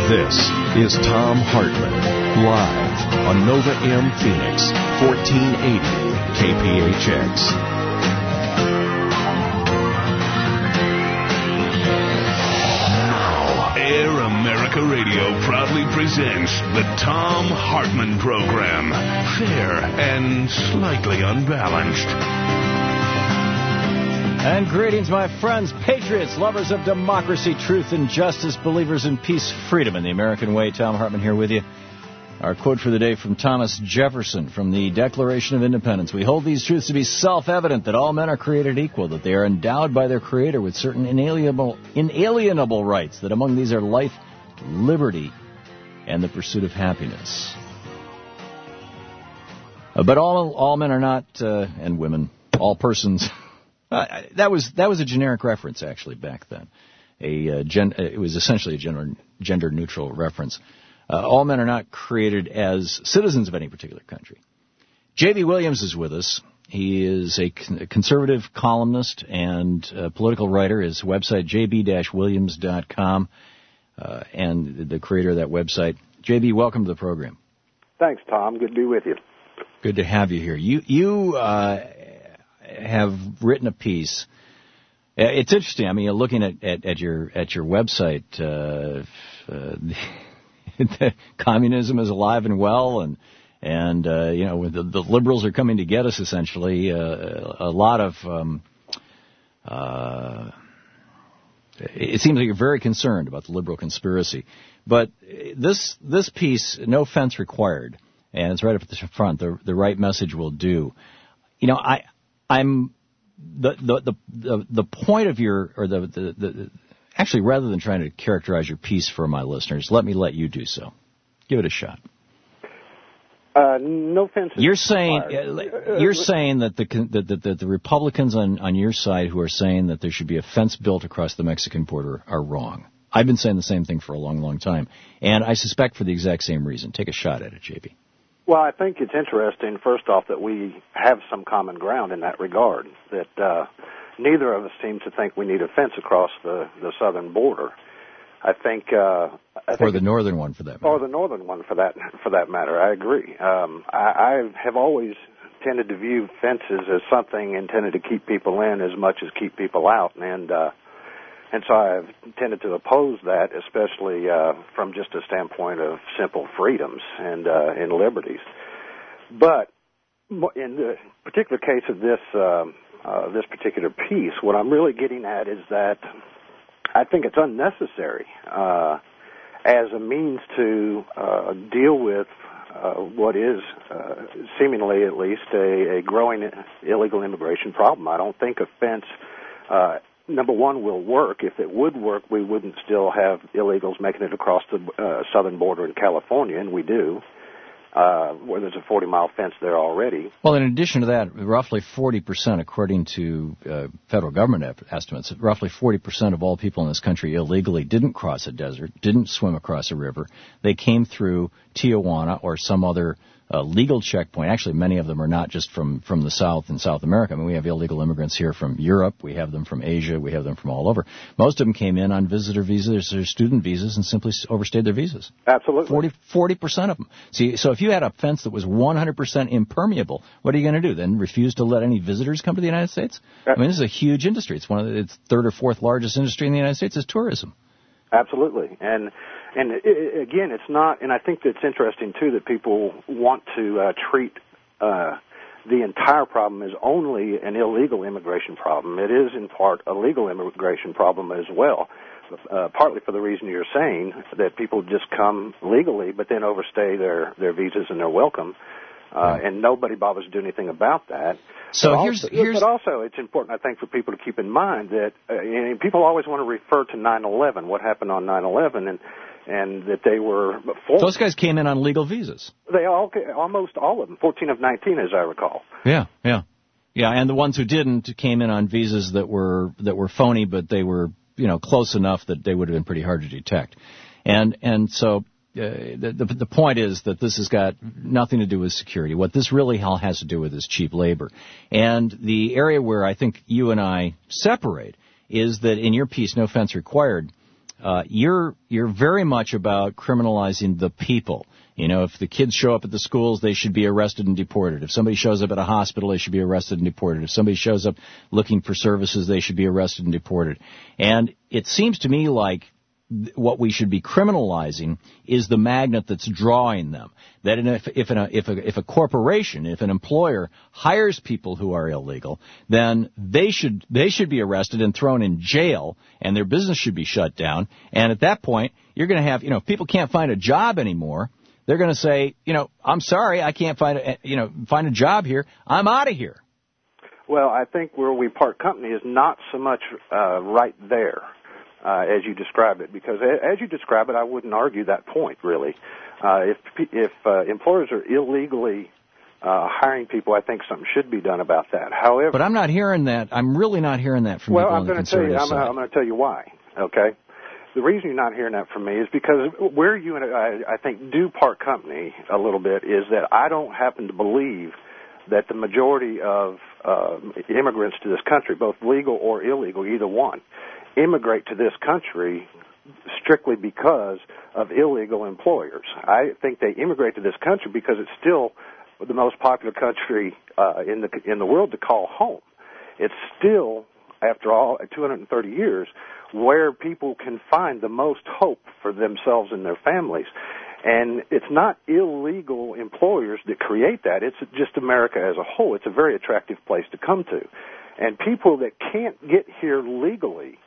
This is Thom Hartmann, live on Nova AM Phoenix, 1480 KPHX. Air America Radio proudly presents the Thom Hartmann Program. Fair and slightly unbalanced. And greetings, my friends, patriots, lovers of democracy, truth, and justice, believers in peace, freedom, and the American way. Thom Hartmann here with you. Our quote for the day from Thomas Jefferson from the Declaration of Independence. We hold these truths to be self-evident, that all men are created equal, that they are endowed by their Creator with certain inalienable rights, that among these are life, liberty, and the pursuit of happiness. But all men are not, and women, all persons. That was a generic reference, actually, back then. It was essentially a gender-neutral reference. All men are not created as citizens of any particular country. J.B. Williams is with us. He is a conservative columnist and political writer. His website, jb-williams.com, and the creator of that website. J.B., welcome to the program. Thanks, Tom. Good to be with you. Good to have you here. You have written a piece. It's interesting. I mean, looking at your website, communism is alive and well, and the liberals are coming to get us. Essentially, a lot of it seems like you're very concerned about the liberal conspiracy. But this piece, no offense required, and it's right up at the front. The right message will do. You know, I'm the point of your, or the actually, rather than trying to characterize your piece for my listeners, let you do so. Give it a shot. No offense. You're saying that the Republicans on your side who are saying that there should be a fence built across the Mexican border are wrong. I've been saying the same thing for a long, long time, and I suspect for the exact same reason. Take a shot at it, JB. Well, I think it's interesting, first off, that we have some common ground in that regard, that neither of us seem to think we need a fence across the southern border. I think the northern one, for that matter. Or the northern one, for that matter. I agree. I have always tended to view fences as something intended to keep people in as much as keep people out, and so I've tended to oppose that, especially from just a standpoint of simple freedoms and liberties. But in the particular case of this particular piece, what I'm really getting at is that I think it's unnecessary as a means to deal with what is seemingly, at least, a growing illegal immigration problem. I don't think a fence number one, will work. If it would work, we wouldn't still have illegals making it across the southern border in California, and we do, where there's a 40-mile fence there already. Well, in addition to that, roughly 40%, according to federal government estimates, roughly 40% of all people in this country illegally didn't cross a desert, didn't swim across a river. They came through Tijuana or some other legal checkpoint. Actually, many of them are not just from the South and South America. I mean, we have illegal immigrants here from Europe. We have them from Asia. We have them from all over. Most of them came in on visitor visas or student visas and simply overstayed their visas. Absolutely. 40% of them. See, so if you had a fence that was 100% impermeable, what are you going to do? Then refuse to let any visitors come to the United States? I mean, this is a huge industry. It's it's third or fourth largest industry in the United States is tourism. Absolutely. And again, it's not, and I think that's interesting, too, that people want to treat the entire problem as only an illegal immigration problem. It is, in part, a legal immigration problem as well, partly for the reason you're saying, that people just come legally but then overstay their visas and their welcome, and nobody bothers to do anything about that. So but also, it's important, I think, for people to keep in mind that people always want to refer to 9/11, what happened on 9/11, and that they were forced. Those guys came in on legal visas. Almost all of them, 14 of 19, as I recall. Yeah, and the ones who didn't came in on visas that were phony, but they were close enough that they would have been pretty hard to detect, and so. The point is that this has got nothing to do with security. What this really all has to do with is cheap labor. And the area where I think you and I separate is that in your piece, No Fence Required, you're very much about criminalizing the people. You know, if the kids show up at the schools, they should be arrested and deported. If somebody shows up at a hospital, they should be arrested and deported. If somebody shows up looking for services, they should be arrested and deported. And it seems to me like what we should be criminalizing is the magnet that's drawing them. That if a corporation, if an employer hires people who are illegal, then they should be arrested and thrown in jail, and their business should be shut down. And at that point, you're going to have, if people can't find a job anymore, they're going to say, I'm sorry, I can't find a job here. I'm out of here. Well, I think where we part company is not so much right there. As you describe it, because as you describe it, I wouldn't argue that point, really. If employers are illegally hiring people, I think something should be done about that. However, but I'm not hearing that. I'm really not hearing that from people on the conservative side. I'm going to tell you why. Okay, the reason you're not hearing that from me is because where you and I think do part company a little bit is that I don't happen to believe that the majority of immigrants to this country, both legal or illegal, either one, immigrate to this country strictly because of illegal employers. I think they immigrate to this country because it's still the most popular country in the world to call home. It's still, after all, 230 years, where people can find the most hope for themselves and their families. And it's not illegal employers that create that. It's just America as a whole. It's a very attractive place to come to. And people that can't get here legally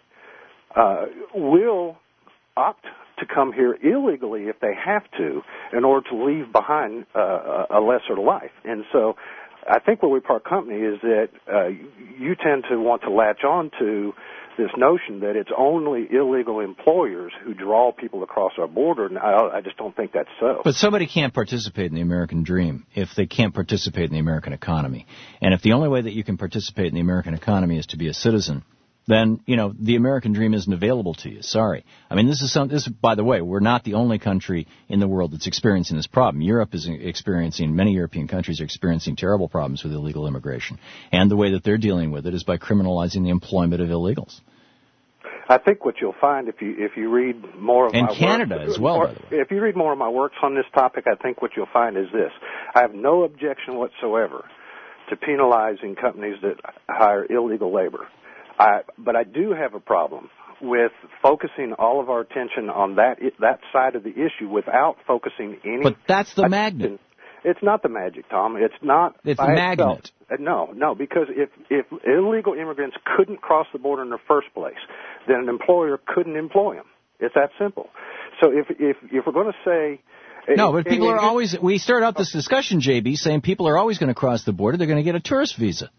will opt to come here illegally if they have to in order to leave behind a lesser life. And so I think where we part company is that you tend to want to latch on to this notion that it's only illegal employers who draw people across our border, and I just don't think that's so. But somebody can't participate in the American dream if they can't participate in the American economy. And if the only way that you can participate in the American economy is to be a citizen, then, the American dream isn't available to you. Sorry. I mean, by the way, we're not the only country in the world that's experiencing this problem. Europe is experiencing, many European countries are experiencing terrible problems with illegal immigration. And the way that they're dealing with it is by criminalizing the employment of illegals. I think what you'll find if you read more of my work... And Canada as well, by the way. If you read more of my works on this topic, I think what you'll find is this. I have no objection whatsoever to penalizing companies that hire illegal labor. But I do have a problem with focusing all of our attention on that side of the issue without focusing any... But that's the magnet. It's not the magic, Tom. It's not. It's the magnet. No, because if illegal immigrants couldn't cross the border in the first place, then an employer couldn't employ them. It's that simple. So if we're going to say... No, but people are always... We started out this discussion, JB, saying people are always going to cross the border. They're going to get a tourist visa.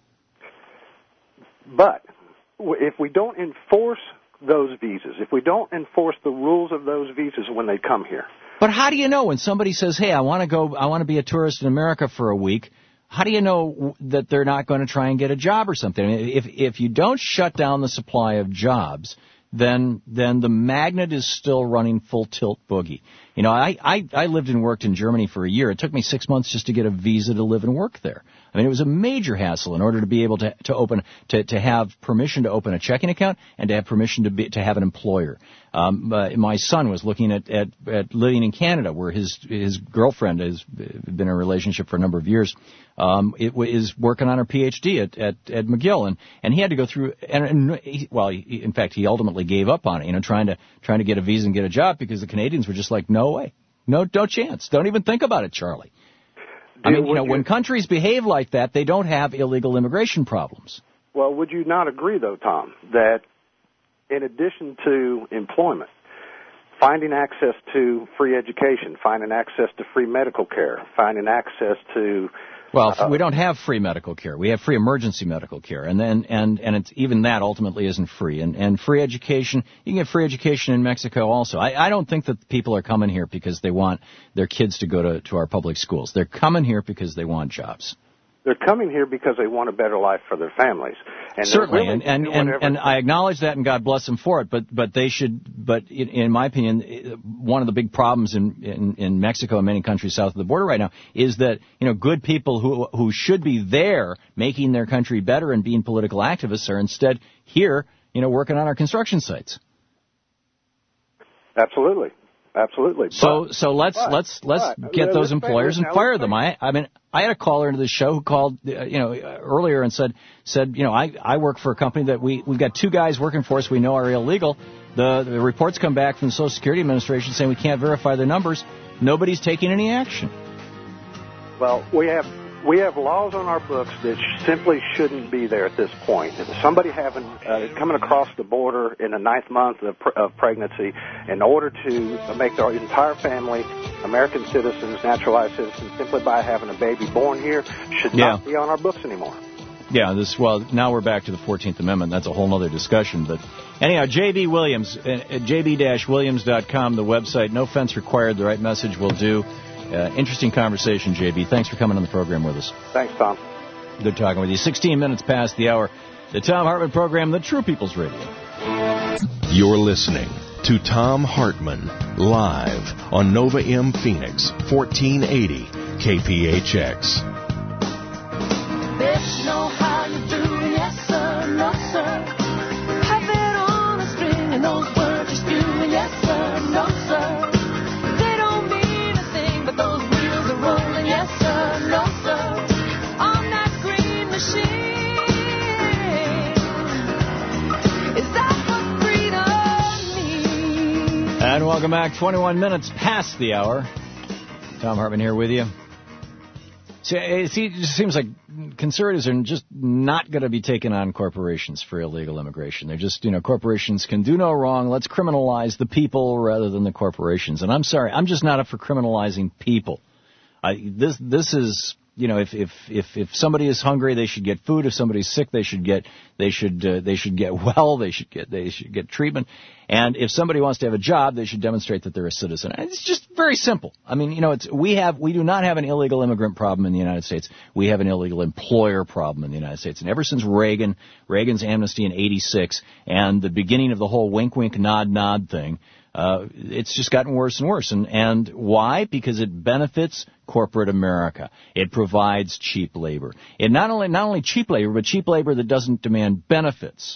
But if we don't enforce those visas, if we don't enforce the rules of those visas when they come here... But how do you know when somebody says, hey, I want to be a tourist in America for a week, how do you know that they're not going to try and get a job or something? I mean, if you don't shut down the supply of jobs, then the magnet is still running full tilt boogie. I lived and worked in Germany for a year. It took me 6 months just to get a visa to live and work there. I mean, it was a major hassle in order to be able to have permission to open a checking account and to have permission to have an employer. My son was looking at living in Canada, where his girlfriend has been in a relationship for a number of years. Is working on her PhD at McGill, and he had to go through. In fact, he ultimately gave up on it. Trying to get a visa and get a job because the Canadians were just like, no way, no chance, don't even think about it, Charlie. When countries behave like that, they don't have illegal immigration problems. Well, would you not agree, though, Tom, that in addition to employment, finding access to free education, finding access to free medical care, finding access to... Well, we don't have free medical care. We have free emergency medical care, and it's even that ultimately isn't free. And free education, you can get free education in Mexico also. I don't think that people are coming here because they want their kids to go to our public schools. They're coming here because they want jobs. They're coming here because they want a better life for their families. And certainly, and I acknowledge that, and God bless them for it. But they should. But in my opinion, one of the big problems in Mexico and many countries south of the border right now is that good people who should be there making their country better and being political activists are instead here working on our construction sites. Absolutely. So let's get those employers and fire them. I mean, I had a caller into the show who called, earlier and said, I work for a company that we've got 2 guys working for us we know are illegal. The reports come back from the Social Security Administration saying we can't verify their numbers. Nobody's taking any action. Well, we have laws on our books that simply shouldn't be there at this point. If somebody coming across the border in the 9th month of pregnancy, in order to make their entire family American citizens, naturalized citizens, simply by having a baby born here, should not be on our books anymore. Yeah, now we're back to the 14th Amendment. That's a whole other discussion. But anyhow, J.B. Williams, jb-williams.com, the website. No fence required. The right message will do. Interesting conversation, J.B. Thanks for coming on the program with us. Thanks, Tom. Good talking with you. 16 minutes past the hour. The Tom Hartman program, the True People's Radio. You're listening to Tom Hartman, live on Nova M Phoenix, 1480 KPHX. Bitch, know how you do, yes sir, no sir. Have it on a string and those words are spewing, yes sir, no sir. They don't mean a thing, but those wheels are rolling, yes sir, no sir. On that green machine, is that what freedom means? And welcome back, 21 minutes past the hour. Tom Hartman here with you. See, it just seems like conservatives are just not going to be taking on corporations for illegal immigration. They're just, corporations can do no wrong. Let's criminalize the people rather than the corporations. And I'm sorry, I'm just not up for criminalizing people. This is, if somebody is hungry, they should get food. If somebody's sick, they should get well. They should get treatment. And if somebody wants to have a job, they should demonstrate that they're a citizen. And it's just very simple. I mean, we do not have an illegal immigrant problem in the United States. We have an illegal employer problem in the United States. And ever since Reagan's amnesty in '86 and the beginning of the whole wink, wink, nod, nod thing, it's just gotten worse and worse. And why? Because it benefits corporate America. It provides cheap labor. It not only cheap labor, but cheap labor that doesn't demand benefits.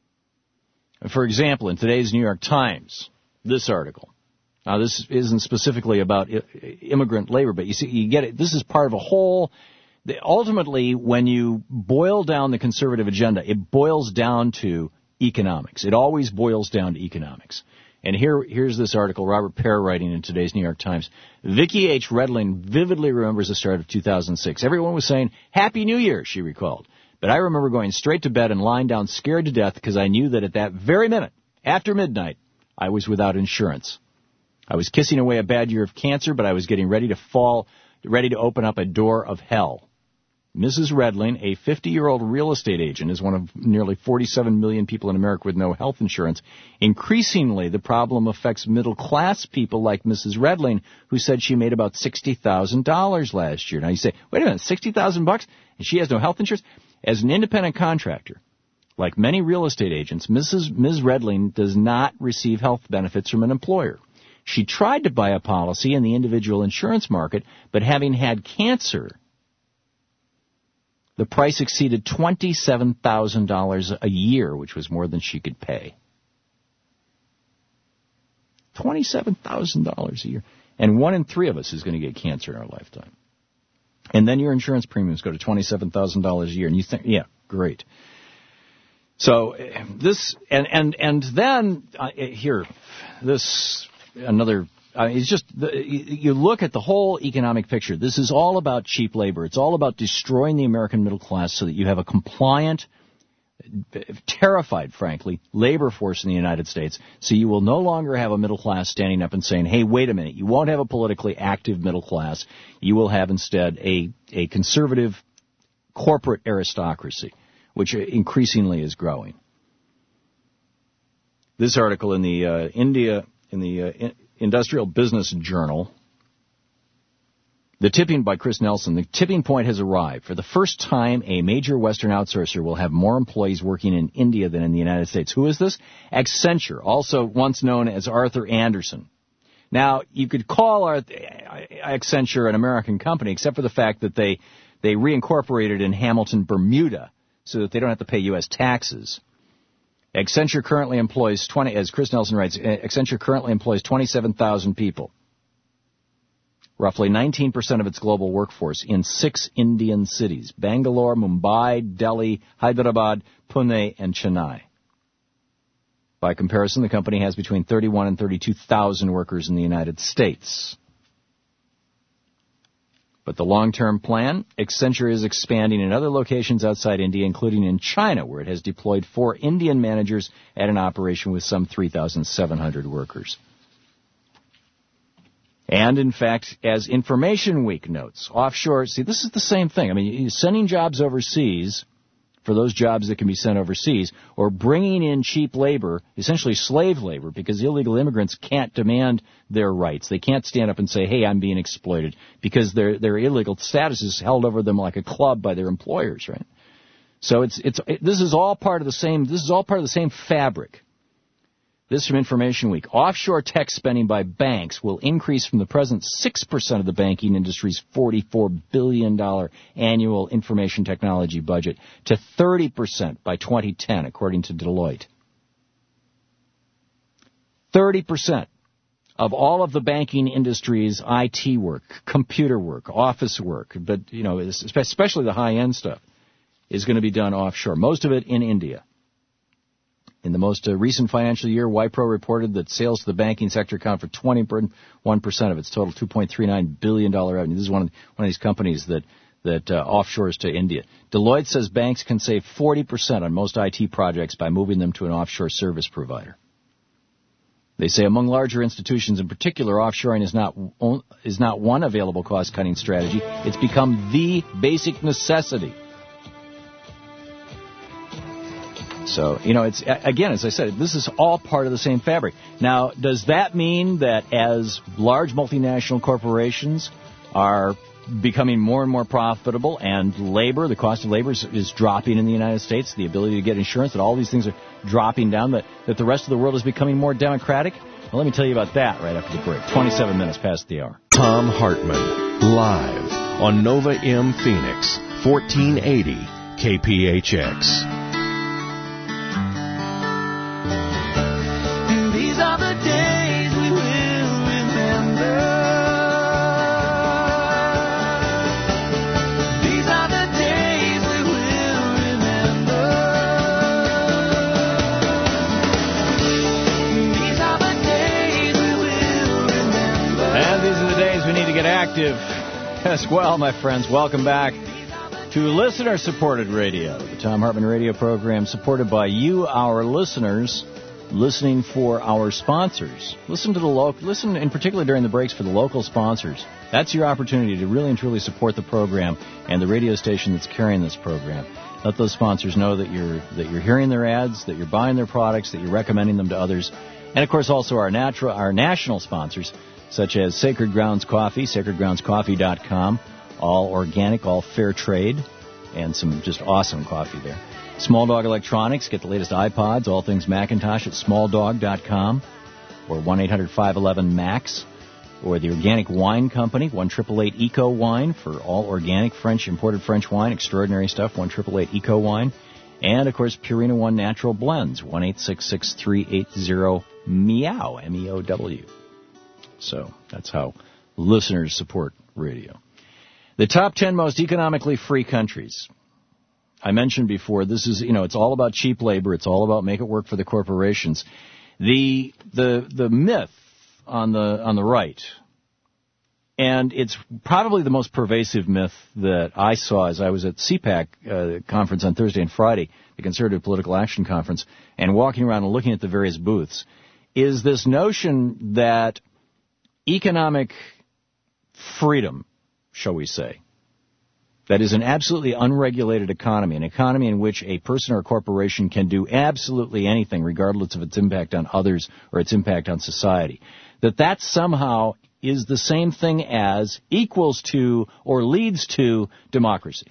For example, in today's New York Times, this article. Now, this isn't specifically about immigrant labor, but you get it. This is part of a whole. Ultimately, when you boil down the conservative agenda, it boils down to economics. It always boils down to economics. And here's this article, Robert Pear writing in today's New York Times. Vicki H. Redling vividly remembers the start of 2006. Everyone was saying, Happy New Year, she recalled. But I remember going straight to bed and lying down scared to death because I knew that at that very minute, after midnight, I was without insurance. I was kissing away a bad year of cancer, but I was getting ready to open up a door of hell. Mrs. Redling, a 50-year-old real estate agent, is one of nearly 47 million people in America with no health insurance. Increasingly, the problem affects middle-class people like Mrs. Redling, who said she made about $60,000 last year. Now you say, wait a minute, $60,000 and she has no health insurance? As an independent contractor, like many real estate agents, Ms. Redling does not receive health benefits from an employer. She tried to buy a policy in the individual insurance market, but having had cancer, the price exceeded $27,000 a year, which was more than she could pay. $27,000 a year. And 1 in 3 of us is going to get cancer in our lifetime. And then your insurance premiums go to $27,000 a year. And you think, yeah, great. So this, and then here, this, another, it's just, you look at the whole economic picture. This is all about cheap labor. It's all about destroying the American middle class so that you have a compliant, terrified, frankly, labor force in the United States. So you will no longer have a middle class standing up and saying, hey, wait a minute. You won't have a politically active middle class. You will have instead a conservative corporate aristocracy, which increasingly is growing. This article in the Industrial Business Journal, by Chris Nelson, the tipping point has arrived. For the first time, a major Western outsourcer will have more employees working in India than in the United States. Who is this? Accenture, also once known as Arthur Andersen. Now, you could call Accenture an American company, except for the fact that they reincorporated in Hamilton, Bermuda, so that they don't have to pay U.S. taxes. Accenture currently employs as Chris Nelson writes, Accenture currently employs 27,000 people, roughly 19% of its global workforce, in 6 Indian cities: Bangalore, Mumbai, Delhi, Hyderabad, Pune, and Chennai. By comparison, the company has between 31 and 32,000 workers in the United States. But the long-term plan, Accenture is expanding in other locations outside India, including in China, where it has deployed 4 Indian managers at an operation with some 3,700 workers. And, in fact, as Information Week notes, offshore, see, this is the same thing. I mean, you're sending jobs overseas for those jobs that can be sent overseas, or bringing in cheap labor, essentially slave labor, because illegal immigrants can't demand their rights. They can't stand up and say, hey, I'm being exploited, because their illegal status is held over them like a club by their employers, right? So this is all part of the same fabric. This from Information Week. Offshore tech spending by banks will increase from the present 6% of the banking industry's $44 billion annual information technology budget to 30% by 2010, according to Deloitte. 30% of all of the banking industry's IT work, computer work, office work, but, especially the high-end stuff, is going to be done offshore. Most of it in India. In the most recent financial year, Wipro reported that sales to the banking sector account for 21% of its total $2.39 billion revenue. This is one of these companies that offshores to India. Deloitte says banks can save 40% on most IT projects by moving them to an offshore service provider. They say among larger institutions in particular, offshoring is not one available cost-cutting strategy. It's become the basic necessity. So, it's, again, as I said, this is all part of the same fabric. Now, does that mean that as large multinational corporations are becoming more and more profitable and the cost of labor is dropping in the United States, the ability to get insurance, that all these things are dropping down, that the rest of the world is becoming more democratic? Well, let me tell you about that right after the break. 27 minutes past the hour. Tom Hartman, live on Nova M Phoenix, 1480 KPHX. These are the days we will remember. These are the days we will remember. These are the days we will remember. And these are the days we need to get active as well, my friends. Welcome back to listener-supported radio, the Tom Hartman radio program, supported by you, our listeners, listening for our sponsors. Listen in particular during the breaks for the local sponsors. That's your opportunity to really and truly support the program and the radio station that's carrying this program. Let those sponsors know that you're hearing their ads, that you're buying their products, that you're recommending them to others. And, of course, also our national sponsors, such as Sacred Grounds Coffee, sacredgroundscoffee.com, all organic, all fair trade, and some just awesome coffee there. Small Dog Electronics, get the latest iPods, all things Macintosh at smalldog.com, or 1-800-511-MAX, or the Organic Wine Company, 1-888-ECO Wine for all organic imported French wine, extraordinary stuff, 1-888-ECO Wine, and, of course, Purina One Natural Blends, 1-866-380-MEOW, M-E-O-W. So that's how listeners support radio. The top 10 most economically free countries. I mentioned before, this is, it's all about cheap labor. It's all about make it work for the corporations. The myth on the right, and it's probably the most pervasive myth that I saw as I was at CPAC conference on Thursday and Friday, the Conservative Political Action Conference, and walking around and looking at the various booths, is this notion that economic freedom, shall we say, that is an absolutely unregulated economy, an economy in which a person or a corporation can do absolutely anything regardless of its impact on others or its impact on society, that somehow is the same thing as, equals to, or leads to democracy.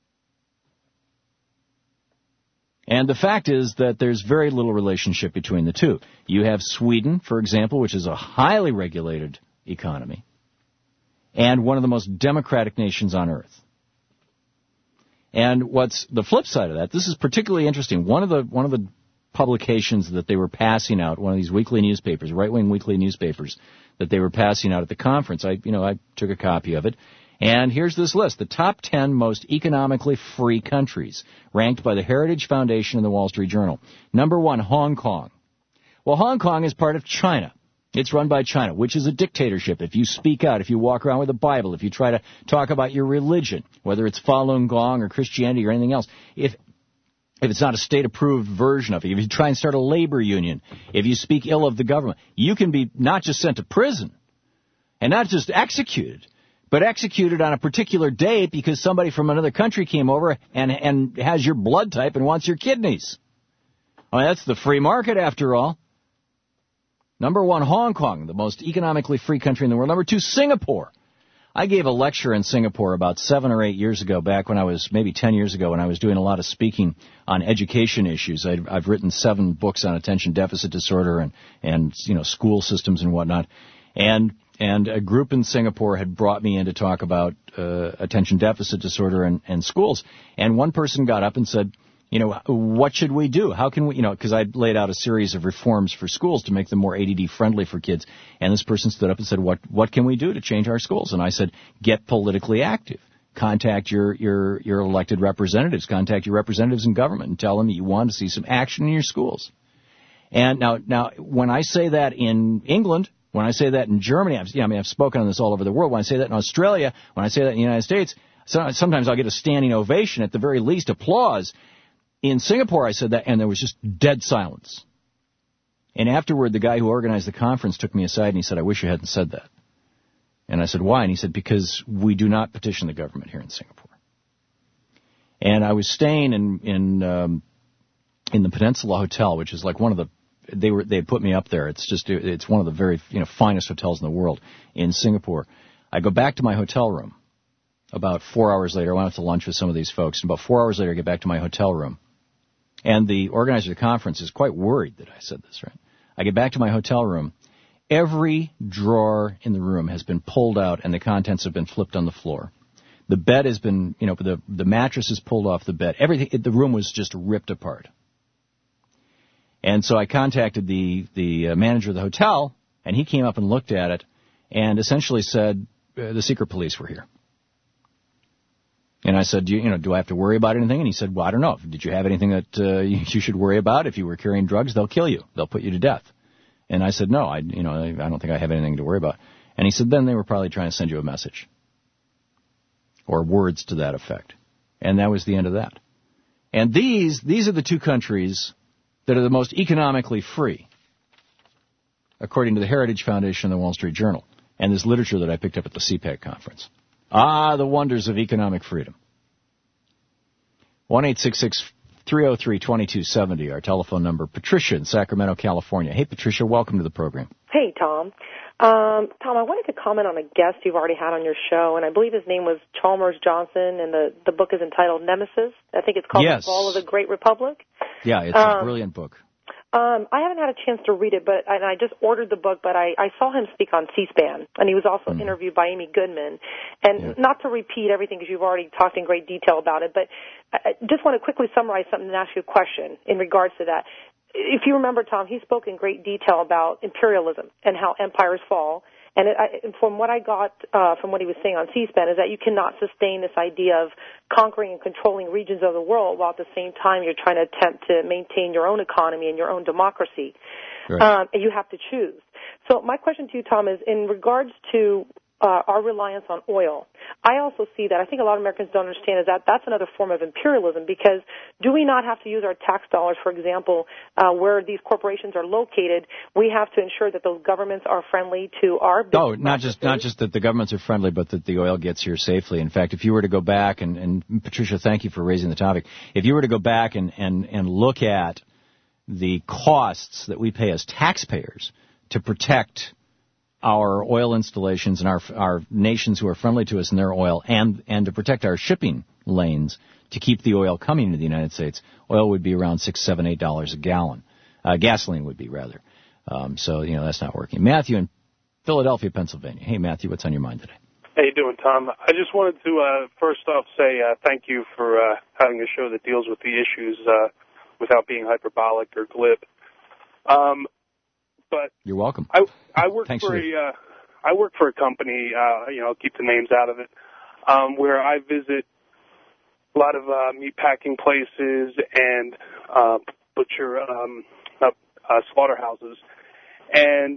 And the fact is that there's very little relationship between the two. You have Sweden, for example, which is a highly regulated economy, and one of the most democratic nations on earth. And what's the flip side of that? This is particularly interesting. One of the publications that they were passing out, one of these weekly newspapers, right-wing weekly newspapers that they were passing out at the conference. I took a copy of it. And here's this list, the top 10 most economically free countries, ranked by the Heritage Foundation and the Wall Street Journal. Number 1, Hong Kong. Well, Hong Kong is part of China. It's run by China, which is a dictatorship. If you speak out, if you walk around with a Bible, if you try to talk about your religion, whether it's Falun Gong or Christianity or anything else, if it's not a state-approved version of it, if you try and start a labor union, if you speak ill of the government, you can be not just sent to prison and not just executed, but executed on a particular date because somebody from another country came over and has your blood type and wants your kidneys. I mean, that's the free market after all. Number 1, Hong Kong, the most economically free country in the world. Number 2, Singapore. I gave a lecture in Singapore about 7 or 8 years ago, back when I was, maybe 10 years ago, when I was doing a lot of speaking on education issues. I've written 7 books on attention deficit disorder and school systems and whatnot. And a group in Singapore had brought me in to talk about attention deficit disorder and schools. And one person got up and said, what should we do? How can we, because I'd laid out a series of reforms for schools to make them more ADD friendly for kids. And this person stood up and said, what can we do to change our schools? And I said, get politically active. Contact your elected representatives. Contact your representatives in government and tell them that you want to see some action in your schools. And now, when I say that in England, when I say that in Germany, I've spoken on this all over the world. When I say that in Australia, when I say that in the United States, sometimes I'll get a standing ovation, at the very least applause. In Singapore, I said that, and there was just dead silence. And afterward, the guy who organized the conference took me aside, and he said, I wish you hadn't said that. And I said, why? And he said, because we do not petition the government here in Singapore. And I was staying in the Peninsula Hotel, which is like one of the, they put me up there. It's one of the very finest hotels in the world in Singapore. I go back to my hotel room about 4 hours later. I went out to lunch with some of these folks, and about 4 hours later, I get back to my hotel room. And the organizer of the conference is quite worried that I said this, right? I get back to my hotel room. Every drawer in the room has been pulled out, and the contents have been flipped on the floor. The bed has been, the mattress is pulled off the bed. Everything, the room was just ripped apart. And so I contacted the manager of the hotel, and he came up and looked at it and essentially said, the secret police were here. And I said, do I have to worry about anything? And he said, well, I don't know. Did you have anything that you should worry about? If you were carrying drugs, they'll kill you. They'll put you to death. And I said, no, I don't think I have anything to worry about. And he said, then they were probably trying to send you a message or words to that effect. And that was the end of that. And these are the 2 countries that are the most economically free, according to the Heritage Foundation and the Wall Street Journal, and this literature that I picked up at the CPAC conference. Ah, the wonders of economic freedom. 1-866-303-2270, our telephone number. Patricia in Sacramento, California. Hey, Patricia, welcome to the program. Hey, Tom. Tom, I wanted to comment on a guest you've already had on your show, and I believe his name was Chalmers Johnson, and the book is entitled Nemesis. I think it's called The Fall of the Great Republic. Yeah, it's a brilliant book. I haven't had a chance to read it, and I just ordered the book, but I saw him speak on C-SPAN, and he was also interviewed by Amy Goodman. And not to repeat everything, because you've already talked in great detail about it, but I just want to quickly summarize something and ask you a question in regards to that. If you remember, Tom, he spoke in great detail about imperialism and how empires fall. And from what I got from what he was saying on C-SPAN is that you cannot sustain this idea of conquering and controlling regions of the world while at the same time you're trying to attempt to maintain your own economy and your own democracy. Right. And you have to choose. So my question to you, Tom, is in regards to our reliance on oil. I also see that, I think a lot of Americans don't understand, is that that's another form of imperialism, because do we not have to use our tax dollars, for example, where these corporations are located? We have to ensure that those governments are friendly to our business. Oh, not just that the governments are friendly, but that the oil gets here safely. In fact, if you were to go back, and Patricia, thank you for raising the topic, if you were to go back and look at the costs that we pay as taxpayers to protect our oil installations and our nations who are friendly to us in their oil, and to protect our shipping lanes to keep the oil coming into the United States, oil would be around $6, $7, $8 a gallon. Gasoline would be, rather. So that's not working. Matthew in Philadelphia, Pennsylvania. Hey, Matthew, what's on your mind today? How you doing, Tom? I just wanted to first off say thank you for having a show that deals with the issues without being hyperbolic or glib. But You're welcome. I work Thanks, for Steve. I work for a company, I'll keep the names out of it, where I visit a lot of meat packing places and butcher slaughterhouses. And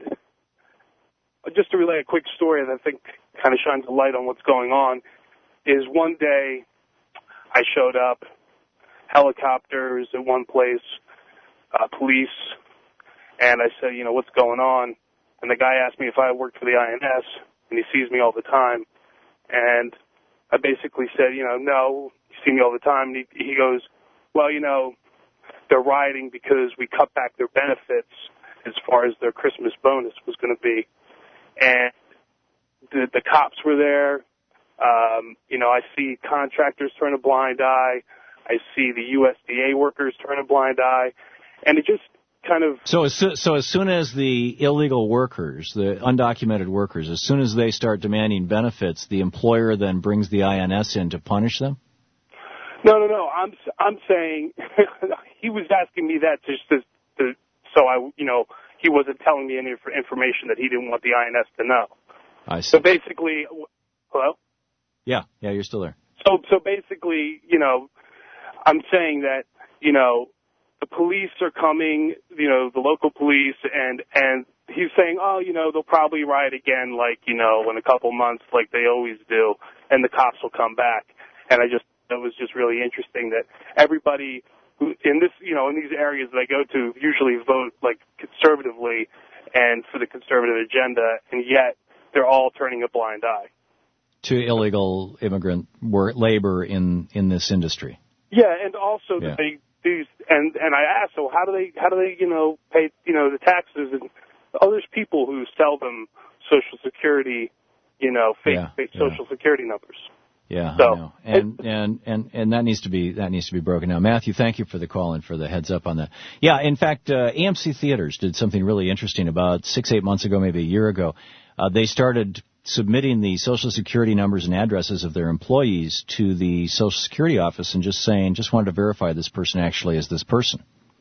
just to relay a quick story that I think kind of shines a light on what's going on, is one day I showed up, helicopters at one place, police, and I said, what's going on? And the guy asked me if I worked for the INS, and he sees me all the time. And I basically said, no, you see me all the time. And he goes, well, they're rioting because we cut back their benefits as far as their Christmas bonus was going to be. And the cops were there. I see contractors turn a blind eye. I see the USDA workers turn a blind eye. And it just kind of... So as soon as the illegal workers, the undocumented workers, as soon as they start demanding benefits, the employer then brings the INS in to punish them? No. I'm saying he was asking me that so I, he wasn't telling me any information that he didn't want the INS to know. I see. So basically, hello? Yeah, you're still there. So basically, I'm saying that, the police are coming, the local police, and he's saying, they'll probably riot again, in a couple months, like they always do, and the cops will come back. And it was just really interesting that everybody who in these areas that I go to usually vote conservatively and for the conservative agenda, and yet they're all turning a blind eye to illegal immigrant labor in this industry. Yeah, and also that they do, and I asked, so how do they pay the taxes? And there's people who sell them Social Security, fake Social Security numbers. Yeah, so, I know. And that needs to be broken down. Matthew, thank you for the call and for the heads up on that. Yeah, in fact, AMC Theaters did something really interesting about 6-8 months ago, maybe a year ago. They started submitting the Social Security numbers and addresses of their employees to the Social Security office and just wanted to verify this person actually is this person.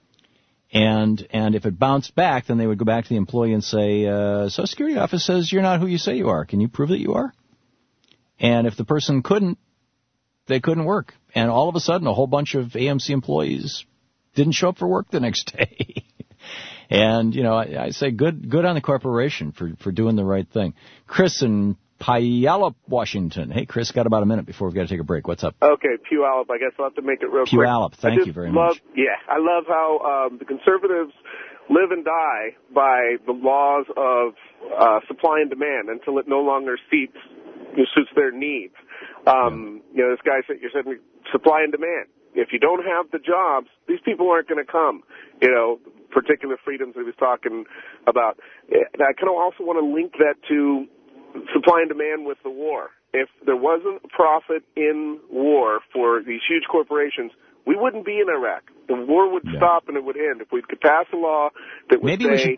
And if it bounced back, then they would go back to the employee and say, Social Security office says you're not who you say you are. Can you prove that you are? And if the person couldn't, they couldn't work. And all of a sudden, a whole bunch of AMC employees didn't show up for work the next day. And, I say good on the corporation for doing the right thing. Chris in Puyallup, Washington. Hey, Chris, got about a minute before we've got to take a break. What's up? Okay, Puyallup. I guess I'll have to make it real quick. Puyallup, thank you very much. Yeah, I love how the conservatives live and die by the laws of supply and demand until it no longer suits their needs. This guy said, you're saying supply and demand. If you don't have the jobs, these people aren't going to come. Particular freedoms that he was talking about. And I kind of also want to link that to supply and demand with the war. If there wasn't a profit in war for these huge corporations, we wouldn't be in Iraq. The war would stop and it would end. If we could pass a law that would say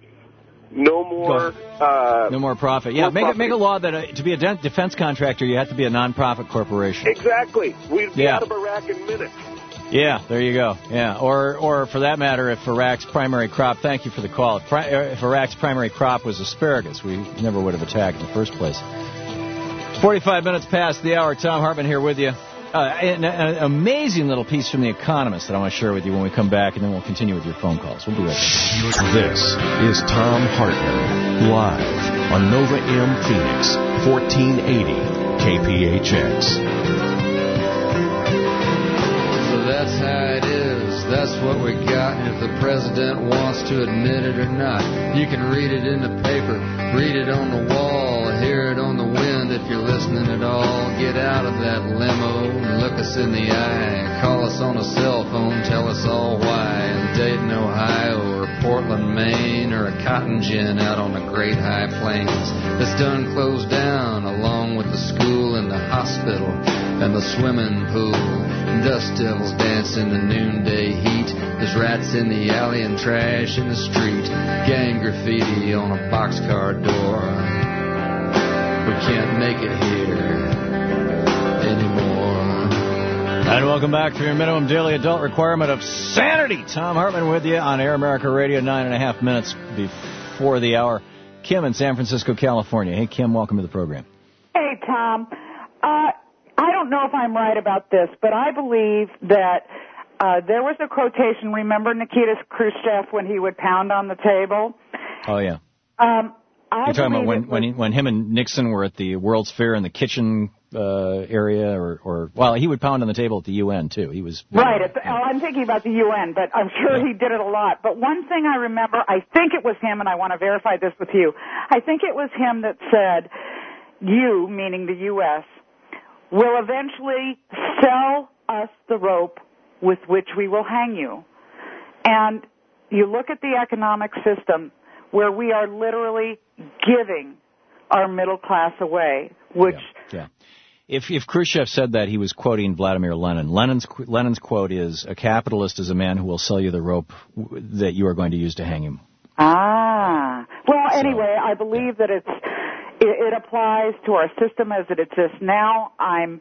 no more profit. Yeah, make a law that to be a defense contractor, you have to be a non-profit corporation. Exactly. We'd be out of Iraq in minutes. Yeah, there you go. Yeah, or for that matter, if Iraq's primary crop, thank you for the call, if Iraq's primary crop was asparagus, we never would have attacked in the first place. 45 minutes past the hour. Tom Hartman here with you. An amazing little piece from The Economist that I want to share with you when we come back, and then we'll continue with your phone calls. We'll be right back. This is Tom Hartman, live on Nova M Phoenix, 1480 KPHX. That's how it is, that's what we got. And if the president wants to admit it or not, you can read it in the paper, read it on the wall, hear it on the wind. If you're listening at all, get out of that limo and look us in the eye. Call us on a cell phone, tell us all why. In Dayton, Ohio, or Portland, Maine, or a cotton gin out on the Great High Plains that's done closed down, along with the school and the hospital and the swimming pool. Dust devils dance in the noonday heat. There's rats in the alley and trash in the street. Gang graffiti on a boxcar door. We can't make it here anymore. And welcome back to your minimum daily adult requirement of sanity. Tom Hartman with you on Air America Radio, 9.5 minutes before the hour. Kim in San Francisco, California. Hey, Kim, welcome to the program. Hey, Tom. I don't know if I'm right about this, but I believe that there was a quotation. Remember Nikita Khrushchev when he would pound on the table? Oh, yeah. You're talking about when him and Nixon were at the World's Fair in the kitchen area, or he would pound on the table at the UN too. He was right. I'm thinking about the UN, but I'm sure he did it a lot. But one thing I remember, I think it was him, and I want to verify this with you. I think it was him that said, "You," meaning the U.S., "will eventually sell us the rope with which we will hang you." And you look at the economic system where we are literally giving our middle class away, which... Yeah. If Khrushchev said that, he was quoting Vladimir Lenin. Lenin's quote is, "A capitalist is a man who will sell you the rope that you are going to use to hang him." Anyway, I believe that it applies to our system as it exists now. I'm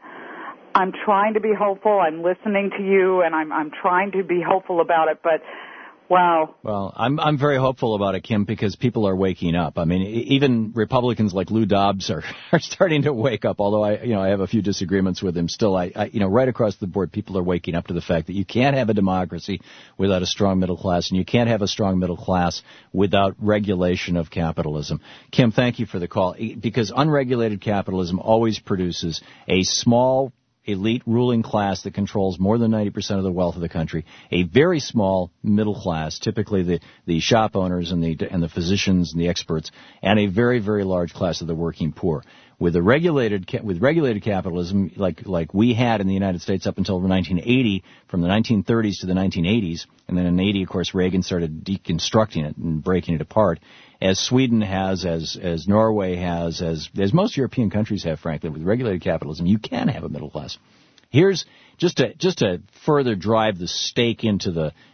trying to be hopeful. I'm listening to you, and I'm trying to be hopeful about it, but... Wow. Well, I'm very hopeful about it, Kim, because people are waking up. I mean, even Republicans like Lou Dobbs are starting to wake up. Although I have a few disagreements with him. Still, right across the board, people are waking up to the fact that you can't have a democracy without a strong middle class, and you can't have a strong middle class without regulation of capitalism. Kim, thank you for the call, because unregulated capitalism always produces a small elite ruling class that controls more than 90% of the wealth of the country, a very small middle class, typically the shop owners and the physicians and the experts, and a very, very large class of the working poor. With regulated capitalism, like we had in the United States up until 1980, from the 1930s to the 1980s, and then in 80, of course, Reagan started deconstructing it and breaking it apart, as Sweden has, as Norway has, as most European countries have, frankly. With regulated capitalism, you can have a middle class. Here's just to further drive the stake into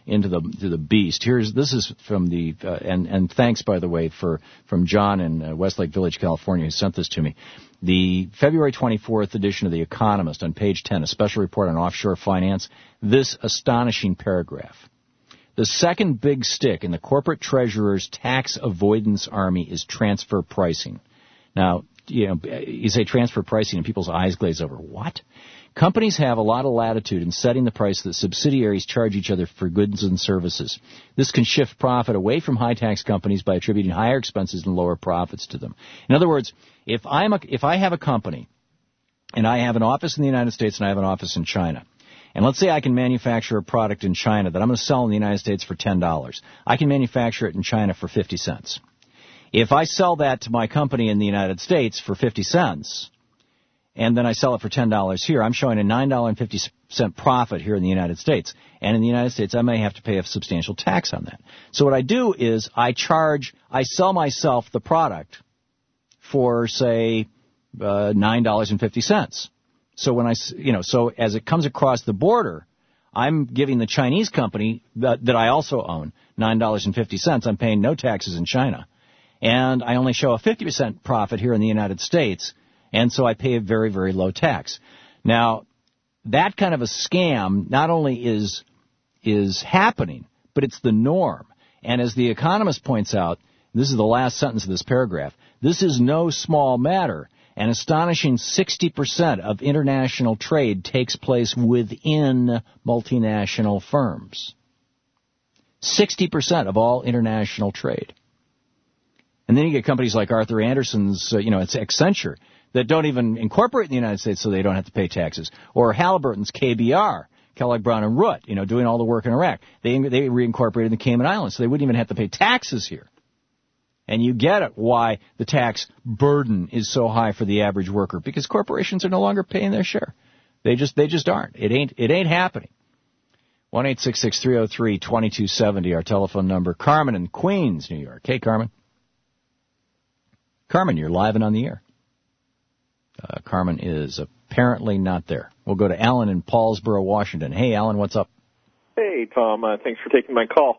the beast. This is from the and thanks, by the way, from John in Westlake Village, California, who sent this to me. The February 24th edition of The Economist, on page 10, a special report on offshore finance. This astonishing paragraph: "The second big stick in the corporate treasurer's tax avoidance army is transfer pricing." Now, you say transfer pricing and people's eyes glaze over. What? Companies have a lot of latitude in setting the price that subsidiaries charge each other for goods and services. This can shift profit away from high-tax companies by attributing higher expenses and lower profits to them. In other words, if I have a company and I have an office in the United States and I have an office in China, and let's say I can manufacture a product in China that I'm going to sell in the United States for $10. I can manufacture it in China for 50 cents. If I sell that to my company in the United States for 50 cents, and then I sell it for $10 here, I'm showing a $9.50 profit here in the United States. And in the United States, I may have to pay a substantial tax on that. So what I do is I sell myself the product for, say, $9.50. So so as it comes across the border, I'm giving the Chinese company that I also own $9.50. I'm paying no taxes in China. And I only show a 50% profit here in the United States, and so I pay a very, very low tax. Now, that kind of a scam not only is happening, but it's the norm. And as The Economist points out, this is the last sentence of this paragraph, this is no small matter. An astonishing 60% of international trade takes place within multinational firms. 60% of all international trade. And then you get companies like Arthur Andersen's, it's Accenture, that don't even incorporate in the United States so they don't have to pay taxes. Or Halliburton's KBR, Kellogg Brown and Root, doing all the work in Iraq. They reincorporated in the Cayman Islands, so they wouldn't even have to pay taxes here. And you get it why the tax burden is so high for the average worker, because corporations are no longer paying their share. They just aren't. It ain't happening. 1-866-303-2270, our telephone number. Carmen in Queens, New York. Hey, Carmen. Carmen, you're live and on the air. Carmen is apparently not there. We'll go to Alan in Paulsboro, Washington. Hey, Alan, what's up? Hey, Tom. Thanks for taking my call.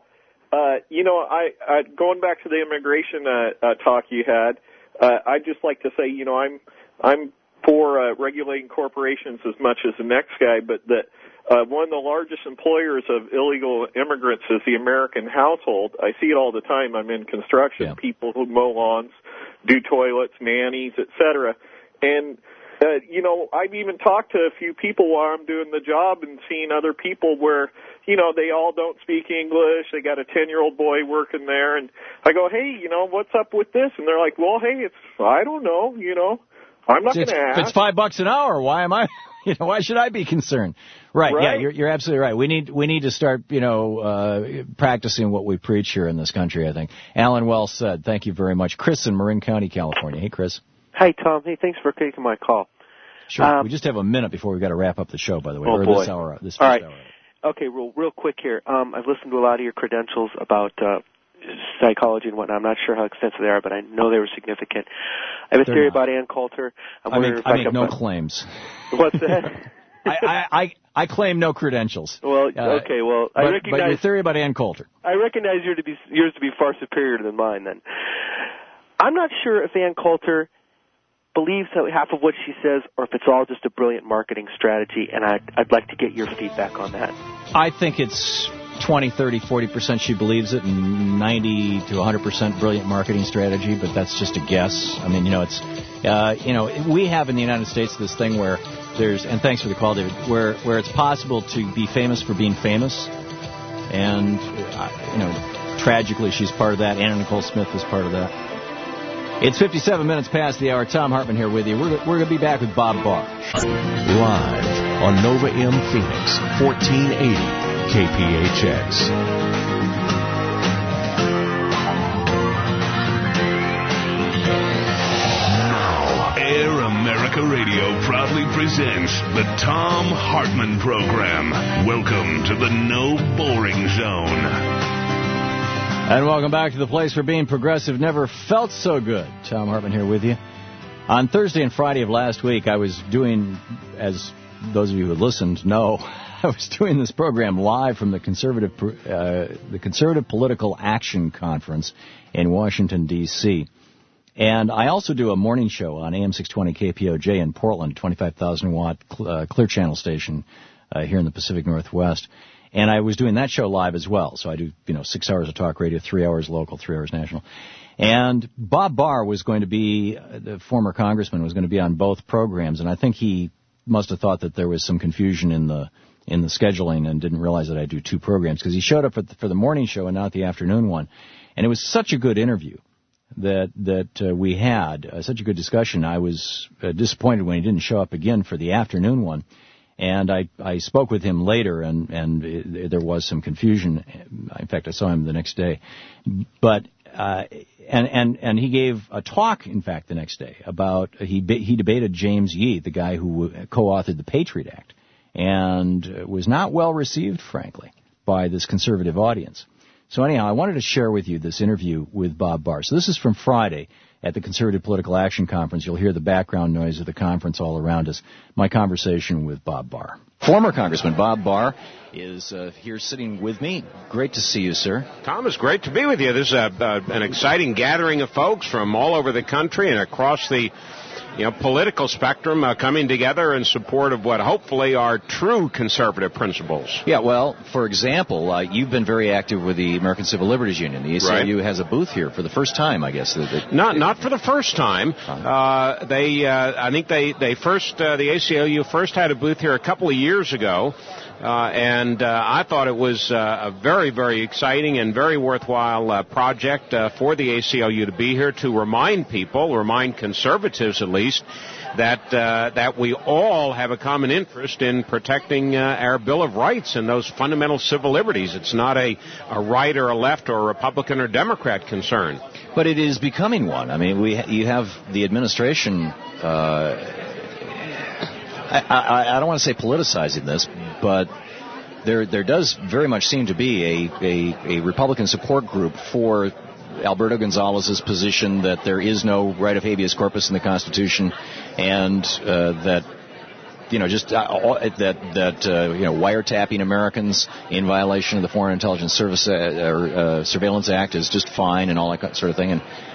Going back to the immigration talk you had, I'd just like to say, I'm for regulating corporations as much as the next guy, but that one of the largest employers of illegal immigrants is the American household. I see it all the time. I'm in construction. Yeah. People who mow lawns, do toilets, nannies, etc. And I've even talked to a few people while I'm doing the job and seen other people where, they all don't speak English. They got a 10-year-old boy working there. And I go, hey, what's up with this? And they're like, well, hey, I don't know, I'm not going to ask. If it's $5 an hour, why am I, why should I be concerned? Right. Yeah, you're absolutely right. We need to start, practicing what we preach here in this country, I think. Alan, well said. Thank you very much. Chris in Marin County, California. Hey, Chris. Hi, Tom. Hey, thanks for taking my call. Sure. We just have a minute before we've got to wrap up the show, by the way. Oh, or boy. This first hour. Okay, real quick here. I've listened to a lot of your credentials about psychology and whatnot. I'm not sure how extensive they are, but I know they were significant. I have a theory about Ann Coulter. I make no claims. What's that? I claim no credentials. Well, okay. Well, I recognize. But your theory about Ann Coulter. I recognize yours to be far superior than mine. Then, I'm not sure if Ann Coulter believes half of what she says, or if it's all just a brilliant marketing strategy. And I'd like to get your feedback on that. I think it's 20, 30, 40% she believes it, and 90 to 100% brilliant marketing strategy, but that's just a guess. I mean, it's, we have in the United States this thing where and thanks for the call, David, where it's possible to be famous for being famous, and, tragically she's part of that. Anna Nicole Smith is part of that. It's 57 minutes past the hour. Tom Hartman here with you. We're going to be back with Bob Barr. Live on Nova M Phoenix, 1480 KPHX. Now, Air America Radio proudly presents the Tom Hartman Program. Welcome to the No Boring Zone. And welcome back to the place where being progressive never felt so good. Tom Hartman here with you. On Thursday and Friday of last week, I was doing, as those of you who listened know, I was doing this program live from the Conservative Political Action Conference in Washington, D.C. And I also do a morning show on AM 620 KPOJ in Portland, 25,000-watt clear channel station here in the Pacific Northwest. And I was doing that show live as well. So I do, 6 hours of talk radio, 3 hours local, 3 hours national. And Bob Barr was going to be, the former congressman, was going to be on both programs. And I think he must have thought that there was some confusion in the scheduling and didn't realize that I do two programs, because he showed up for the morning show and not the afternoon one. And it was such a good interview that we had, such a good discussion. I was disappointed when he didn't show up again for the afternoon one. And I spoke with him later, and there was some confusion. In fact, I saw him the next day. But and he gave a talk, in fact, the next day about he debated James Yee, the guy who co-authored the Patriot Act, and was not well received, frankly, by this conservative audience. So anyhow, I wanted to share with you this interview with Bob Barr. So this is from Friday at the Conservative Political Action Conference. You'll hear the background noise of the conference all around us. My conversation with Bob Barr. Former Congressman Bob Barr is here sitting with me. Great to see you, sir. Tom, it's great to be with you. This is an exciting gathering of folks from all over the country and across the political spectrum coming together in support of what hopefully are true conservative principles. Yeah, well, for example, you've been very active with the American Civil Liberties Union. The ACLU has a booth here for the first time, I guess. Not for the first time. I think the ACLU first had a booth here a couple of years ago. And I thought it was a very, very exciting and very worthwhile project for the ACLU to be here to remind conservatives at least, that we all have a common interest in protecting our Bill of Rights and those fundamental civil liberties. It's not a right or a left or a Republican or Democrat concern. But it is becoming one. I mean, you have the administration. I don't want to say politicizing this, but there does very much seem to be a Republican support group for Alberto Gonzalez's position that there is no right of habeas corpus in the Constitution, and that wiretapping Americans in violation of the Foreign Intelligence Service or Surveillance Act is just fine and all that sort of thing. And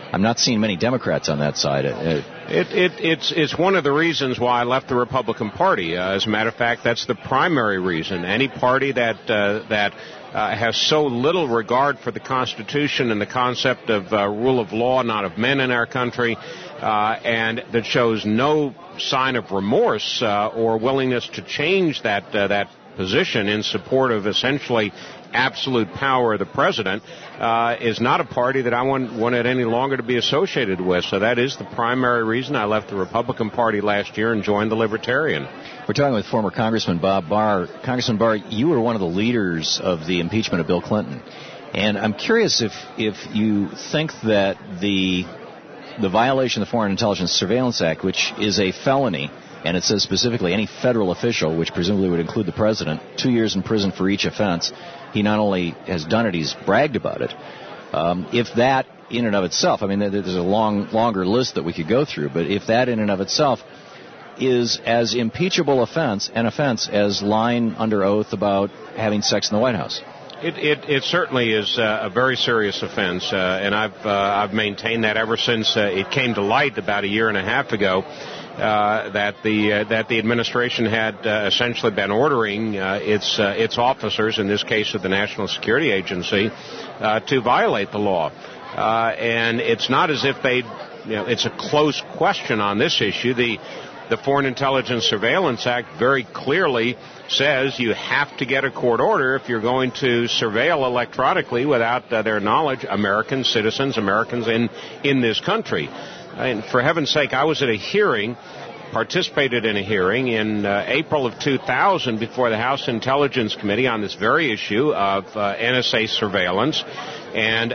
I'm not seeing many Democrats on that side. It's one of the reasons why I left the Republican Party. As a matter of fact, that's the primary reason. Any party that has so little regard for the Constitution and the concept of rule of law, not of men in our country, and that shows no sign of remorse or willingness to change that position in support of essentially absolute power of the president, is not a party that I wanted any longer to be associated with. So that is the primary reason I left the Republican Party last year and joined the Libertarian. We're talking with former Congressman Bob Barr. Congressman Barr, you were one of the leaders of the impeachment of Bill Clinton. And I'm curious if you think that the violation of the Foreign Intelligence Surveillance Act, which is a felony, and it says specifically any federal official, which presumably would include the president, 2 years in prison for each offense. He not only has done it, he's bragged about it. If that in and of itself, I mean, there's a longer list that we could go through, but if that in and of itself is as impeachable an offense as lying under oath about having sex in the White House. It certainly is a very serious offense, and I've maintained that ever since it came to light about a year and a half ago. That the administration had essentially been ordering its officers, in this case of the National Security Agency, to violate the law. And it's not as if it's a close question on this issue. The Foreign Intelligence Surveillance Act very clearly says you have to get a court order if you're going to surveil electronically without their knowledge American citizens, Americans in this country. And for heaven's sake, I was at a hearing, participated in a hearing in April of 2000 before the House Intelligence Committee on this very issue of NSA surveillance, and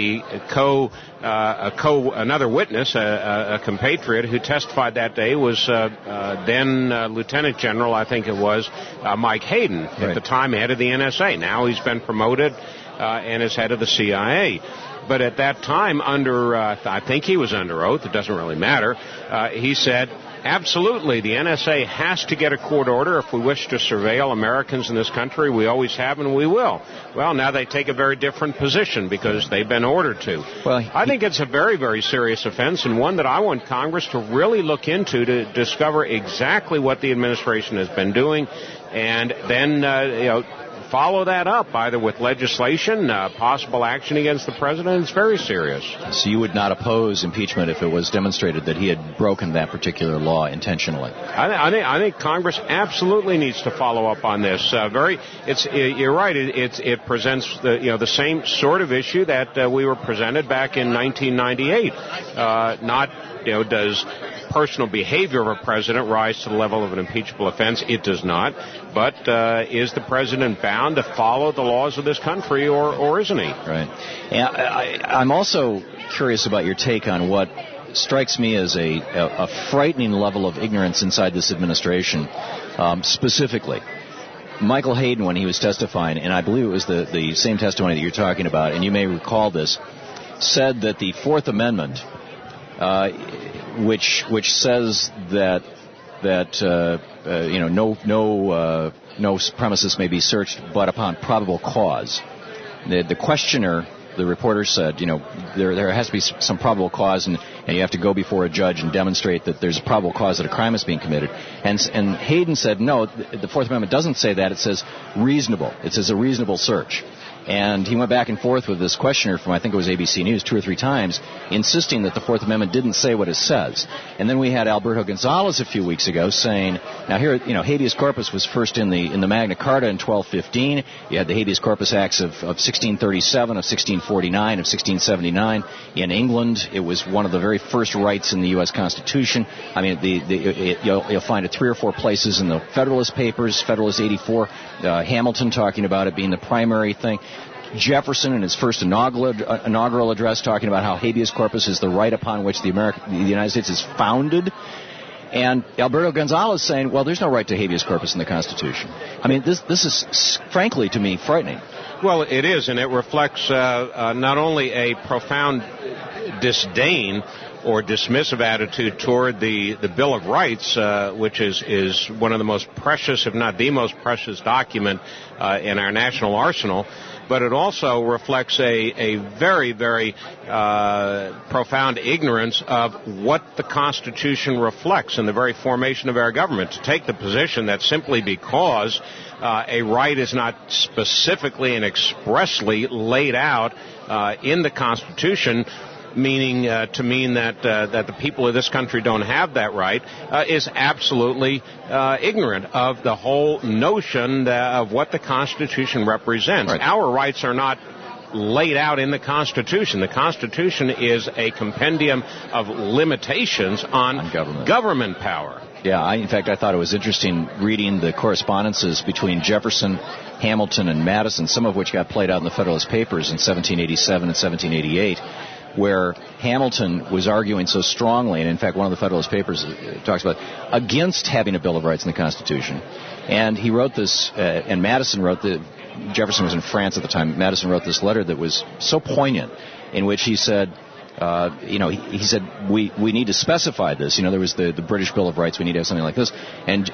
another witness, a compatriot who testified that day was then Lieutenant General, I think it was, Mike Hayden, at the time head of the NSA. Now he's been promoted and is head of the CIA. But at that time, I think he was under oath, it doesn't really matter, he said, absolutely, the NSA has to get a court order if we wish to surveil Americans in this country. We always have and we will. Well, now they take a very different position because they've been ordered to. Well, I think it's a very, very serious offense, and one that I want Congress to really look into to discover exactly what the administration has been doing, and then, follow that up either with legislation, possible action against the president. It's very serious. So you would not oppose impeachment if it was demonstrated that he had broken that particular law intentionally? I think Congress absolutely needs to follow up on this. You're right. It presents the same sort of issue that we were presented back in 1998. Does personal behavior of a president rise to the level of an impeachable offense? It does not. But is the president bound to follow the laws of this country, or isn't he? Right. And I'm also curious about your take on what strikes me as a frightening level of ignorance inside this administration, specifically. Michael Hayden, when he was testifying, and I believe it was the same testimony that you're talking about, and you may recall this, said that the Fourth Amendment, which says that no premises may be searched but upon probable cause. The questioner, the reporter said, there has to be some probable cause, and you have to go before a judge and demonstrate that there's a probable cause that a crime is being committed. And Hayden said, no, the Fourth Amendment doesn't say that. It says reasonable. It says a reasonable search. And he went back and forth with this questioner from, I think it was ABC News, 2 or 3 times, insisting that the Fourth Amendment didn't say what it says. And then we had Alberto Gonzales a few weeks ago saying, now here, habeas corpus was first in the Magna Carta in 1215. You had the habeas corpus acts of 1637, of 1649, of 1679. In England, it was one of the very first rights in the U.S. Constitution. I mean, you'll find it 3 or 4 places in the Federalist Papers, Federalist 84, Hamilton talking about it being the primary thing. Jefferson in his first inaugural address talking about how habeas corpus is the right upon which the United States is founded. And Alberto Gonzales saying, well, there's no right to habeas corpus in the Constitution. I mean, this is, frankly, to me, frightening. Well, it is, and it reflects not only a profound disdain or dismissive attitude toward the Bill of Rights, which is one of the most precious, if not the most precious document in our national arsenal. But it also reflects a very, very profound ignorance of what the Constitution reflects in the very formation of our government. To take the position that simply because a right is not specifically and expressly laid out in the Constitution, meaning to mean that the people of this country don't have that right, is absolutely ignorant of the whole notion of what the Constitution represents. Right. Our rights are not laid out in the Constitution. The Constitution is a compendium of limitations on government power. Yeah, in fact, I thought it was interesting reading the correspondences between Jefferson, Hamilton, and Madison, some of which got played out in the Federalist Papers in 1787 and 1788, where Hamilton was arguing so strongly, and in fact one of the Federalist Papers talks about, against having a Bill of Rights in the Constitution. And he wrote this, and Madison wrote Jefferson was in France at the time, Madison wrote this letter that was so poignant, in which he said, he said, we need to specify this. There was the British Bill of Rights. We need to have something like this. And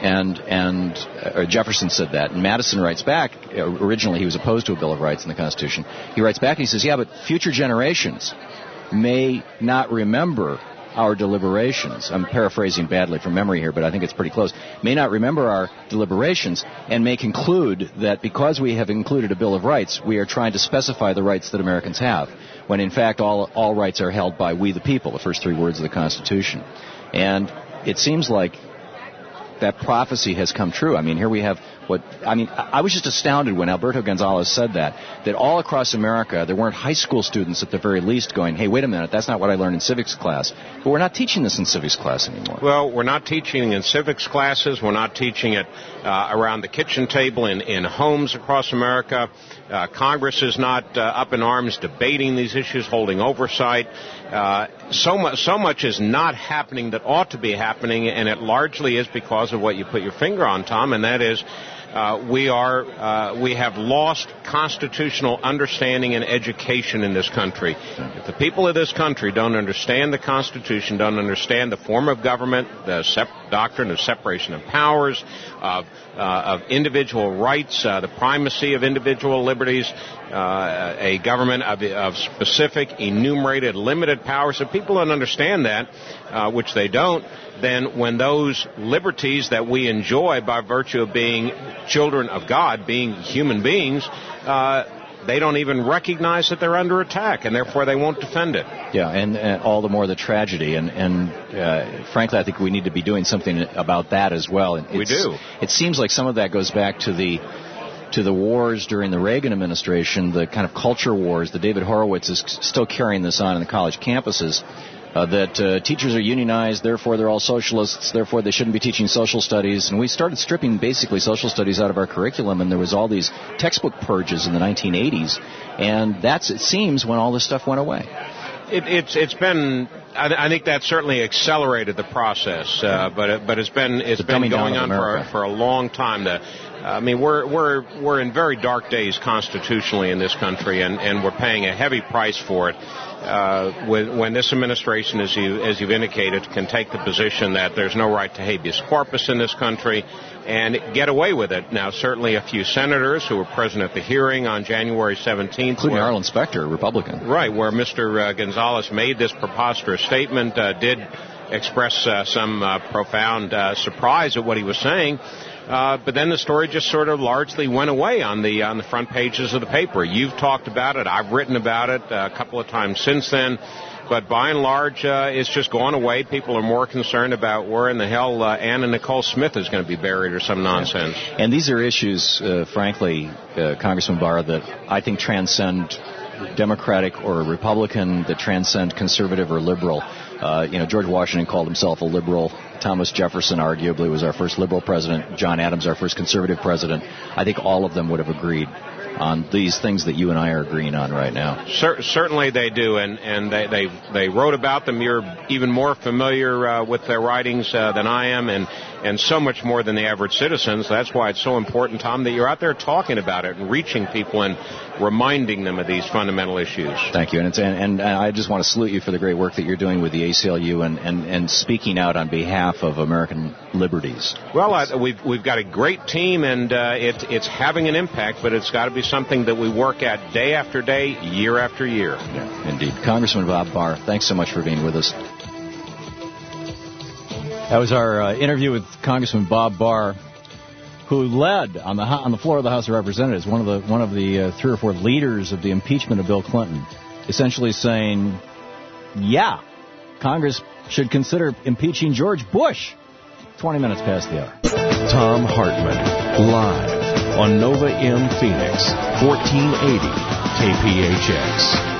Jefferson said that. And Madison writes back, originally he was opposed to a Bill of Rights in the Constitution. He writes back and he says, yeah, but future generations may not remember our deliberations. I'm paraphrasing badly from memory here, but I think it's pretty close. May not remember our deliberations and may conclude that because we have included a Bill of Rights, we are trying to specify the rights that Americans have, when in fact all rights are held by we the people, the first three words of the Constitution. And it seems like that prophecy has come true. I mean, here we have I was just astounded when Alberto Gonzales said that all across America there weren't high school students at the very least going, hey, wait a minute, that's not what I learned in civics class. But we're not teaching this in civics class anymore. Well, we're not teaching in civics classes. We're not teaching it around the kitchen table in homes across America. Congress is not up in arms debating these issues, holding oversight. So much is not happening that ought to be happening, and it largely is because of what you put your finger on, Tom, and that is we have lost constitutional understanding and education in this country. If the people of this country don't understand the Constitution, don't understand the form of government, the doctrine of separation of powers, of individual rights, the primacy of individual liberties, a government of specific, enumerated, limited powers, if people don't understand that, which they don't, then when those liberties that we enjoy by virtue of being children of God, being human beings, they don't even recognize that they're under attack, and therefore they won't defend it. Yeah, and all the more the tragedy. And frankly, I think we need to be doing something about that as well. We do. It seems like some of that goes back to the wars during the Reagan administration, the kind of culture wars. The David Horowitz is still carrying this on in the college campuses. That teachers are unionized, therefore they're all socialists, therefore they shouldn't be teaching social studies. And we started stripping basically social studies out of our curriculum, and there was all these textbook purges in the 1980s. And that's, it seems, when all this stuff went away. It's been, I think that certainly accelerated the process, but it's been going on for a long time. I mean, we're in very dark days constitutionally in this country, and we're paying a heavy price for it. When this administration, as you've indicated, can take the position that there's no right to habeas corpus in this country and get away with it. Now, certainly a few senators who were present at the hearing on January 17th. Including Arlen Specter, a Republican. Right, where Mr. Gonzales made this preposterous statement, did express some profound surprise at what he was saying. But then the story just sort of largely went away on the front pages of the paper. You've talked about it. I've written about it a couple of times since then. But by and large, it's just gone away. People are more concerned about where in the hell Anna Nicole Smith is going to be buried or some nonsense. And these are issues, frankly, Congressman Barr, that I think transcend Democratic or Republican, that transcend conservative or liberal. George Washington called himself a liberal. Thomas Jefferson arguably was our first liberal president. John Adams, our first conservative president. I think all of them would have agreed on these things that you and I are agreeing on right now. Certainly they do, and they wrote about them. You're even more familiar with their writings than I am, and so much more than the average citizens. That's why it's so important, Tom, that you're out there talking about it and reaching people and reminding them of these fundamental issues. Thank you, and I just want to salute you for the great work that you're doing with the ACLU and speaking out on behalf of American liberties. Well, we've got a great team, and it's having an impact, but it's got to be something that we work at day after day, year after year. Yeah, indeed. Congressman Bob Barr, thanks so much for being with us. That was our interview with Congressman Bob Barr, who led on the floor of the House of Representatives, one of the 3 or 4 leaders of the impeachment of Bill Clinton, essentially saying, yeah, Congress should consider impeaching George Bush. 20 minutes past the hour. Tom Hartman, live on Nova M Phoenix, 1480 KPHX.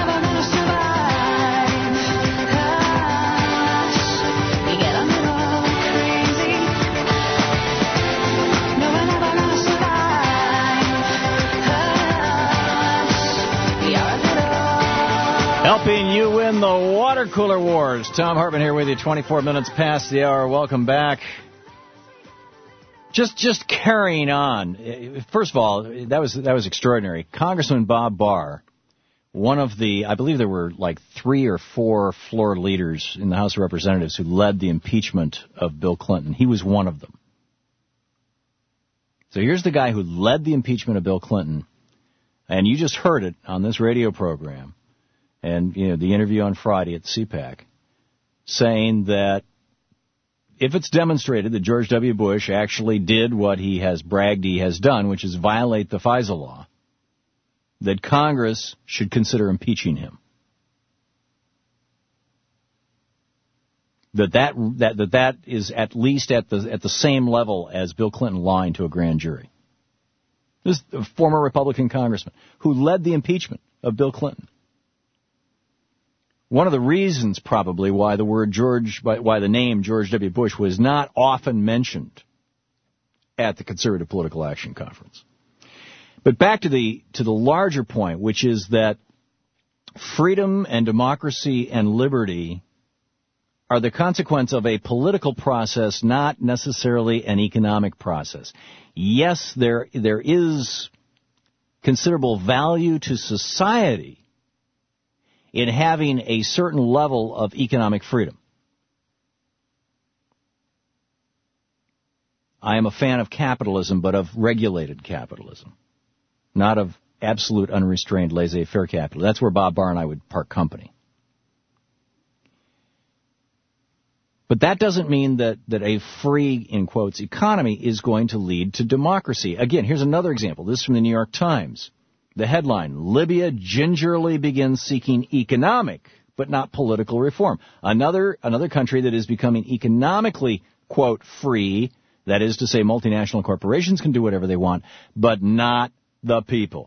Helping you win the water cooler wars. Tom Hartman here with you, 24 minutes past the hour. Welcome back. Just carrying on. First of all, that was extraordinary. Congressman Bob Barr, one of the, I believe there were like 3 or 4 floor leaders in the House of Representatives who led the impeachment of Bill Clinton. He was one of them. So here's the guy who led the impeachment of Bill Clinton, and you just heard it on this radio program. And, you know, the interview on Friday at the CPAC, saying that if it's demonstrated that George W. Bush actually did what he has bragged he has done, which is violate the FISA law, that Congress should consider impeaching him. That is at least at the same level as Bill Clinton lying to a grand jury. This is a former Republican congressman who led the impeachment of Bill Clinton. One of the reasons, probably, why the name George W. Bush was not often mentioned at the Conservative Political Action Conference. But back to the larger point, which is that freedom and democracy and liberty are the consequence of a political process, not necessarily an economic process. Yes, there is considerable value to society in having a certain level of economic freedom. I am a fan of capitalism, but of regulated capitalism, not of absolute unrestrained laissez-faire capitalism. That's where Bob Barr and I would part company. But that doesn't mean that a free, in quotes, economy is going to lead to democracy. Again, here's another example. This is from the New York Times. The headline, Libya gingerly begins seeking economic, but not political reform. Another country that is becoming economically, quote, free, that is to say multinational corporations can do whatever they want, but not the people.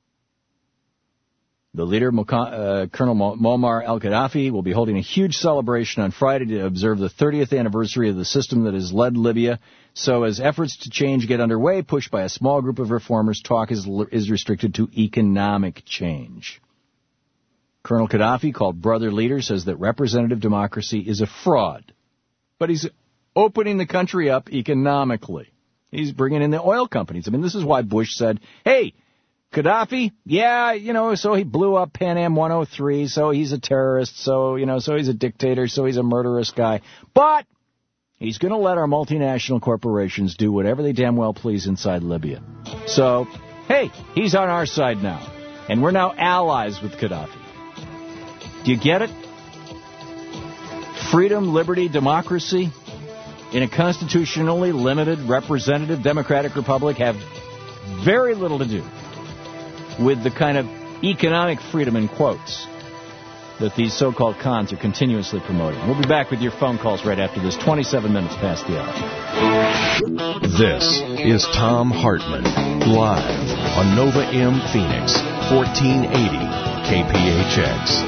The leader, Colonel Muammar al-Gaddafi, will be holding a huge celebration on Friday to observe the 30th anniversary of the system that has led Libya. So as efforts to change get underway, pushed by a small group of reformers, talk is restricted to economic change. Colonel Gaddafi, called Brother Leader, says that representative democracy is a fraud. But he's opening the country up economically. He's bringing in the oil companies. I mean, this is why Bush said, hey, Gaddafi, yeah, so he blew up Pan Am 103, so he's a terrorist, so he's a dictator, so he's a murderous guy. But he's going to let our multinational corporations do whatever they damn well please inside Libya. So, hey, he's on our side now. And we're now allies with Gaddafi. Do you get it? Freedom, liberty, democracy in a constitutionally limited representative democratic republic have very little to do with the kind of economic freedom, in quotes, that these so-called cons are continuously promoting. We'll be back with your phone calls right after this, 27 minutes past the hour. This is Tom Hartman, live on Nova M Phoenix, 1480 KPHX.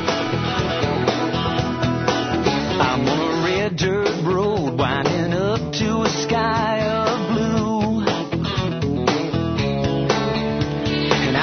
I'm on a red dirt road winding up to a sky of blue. And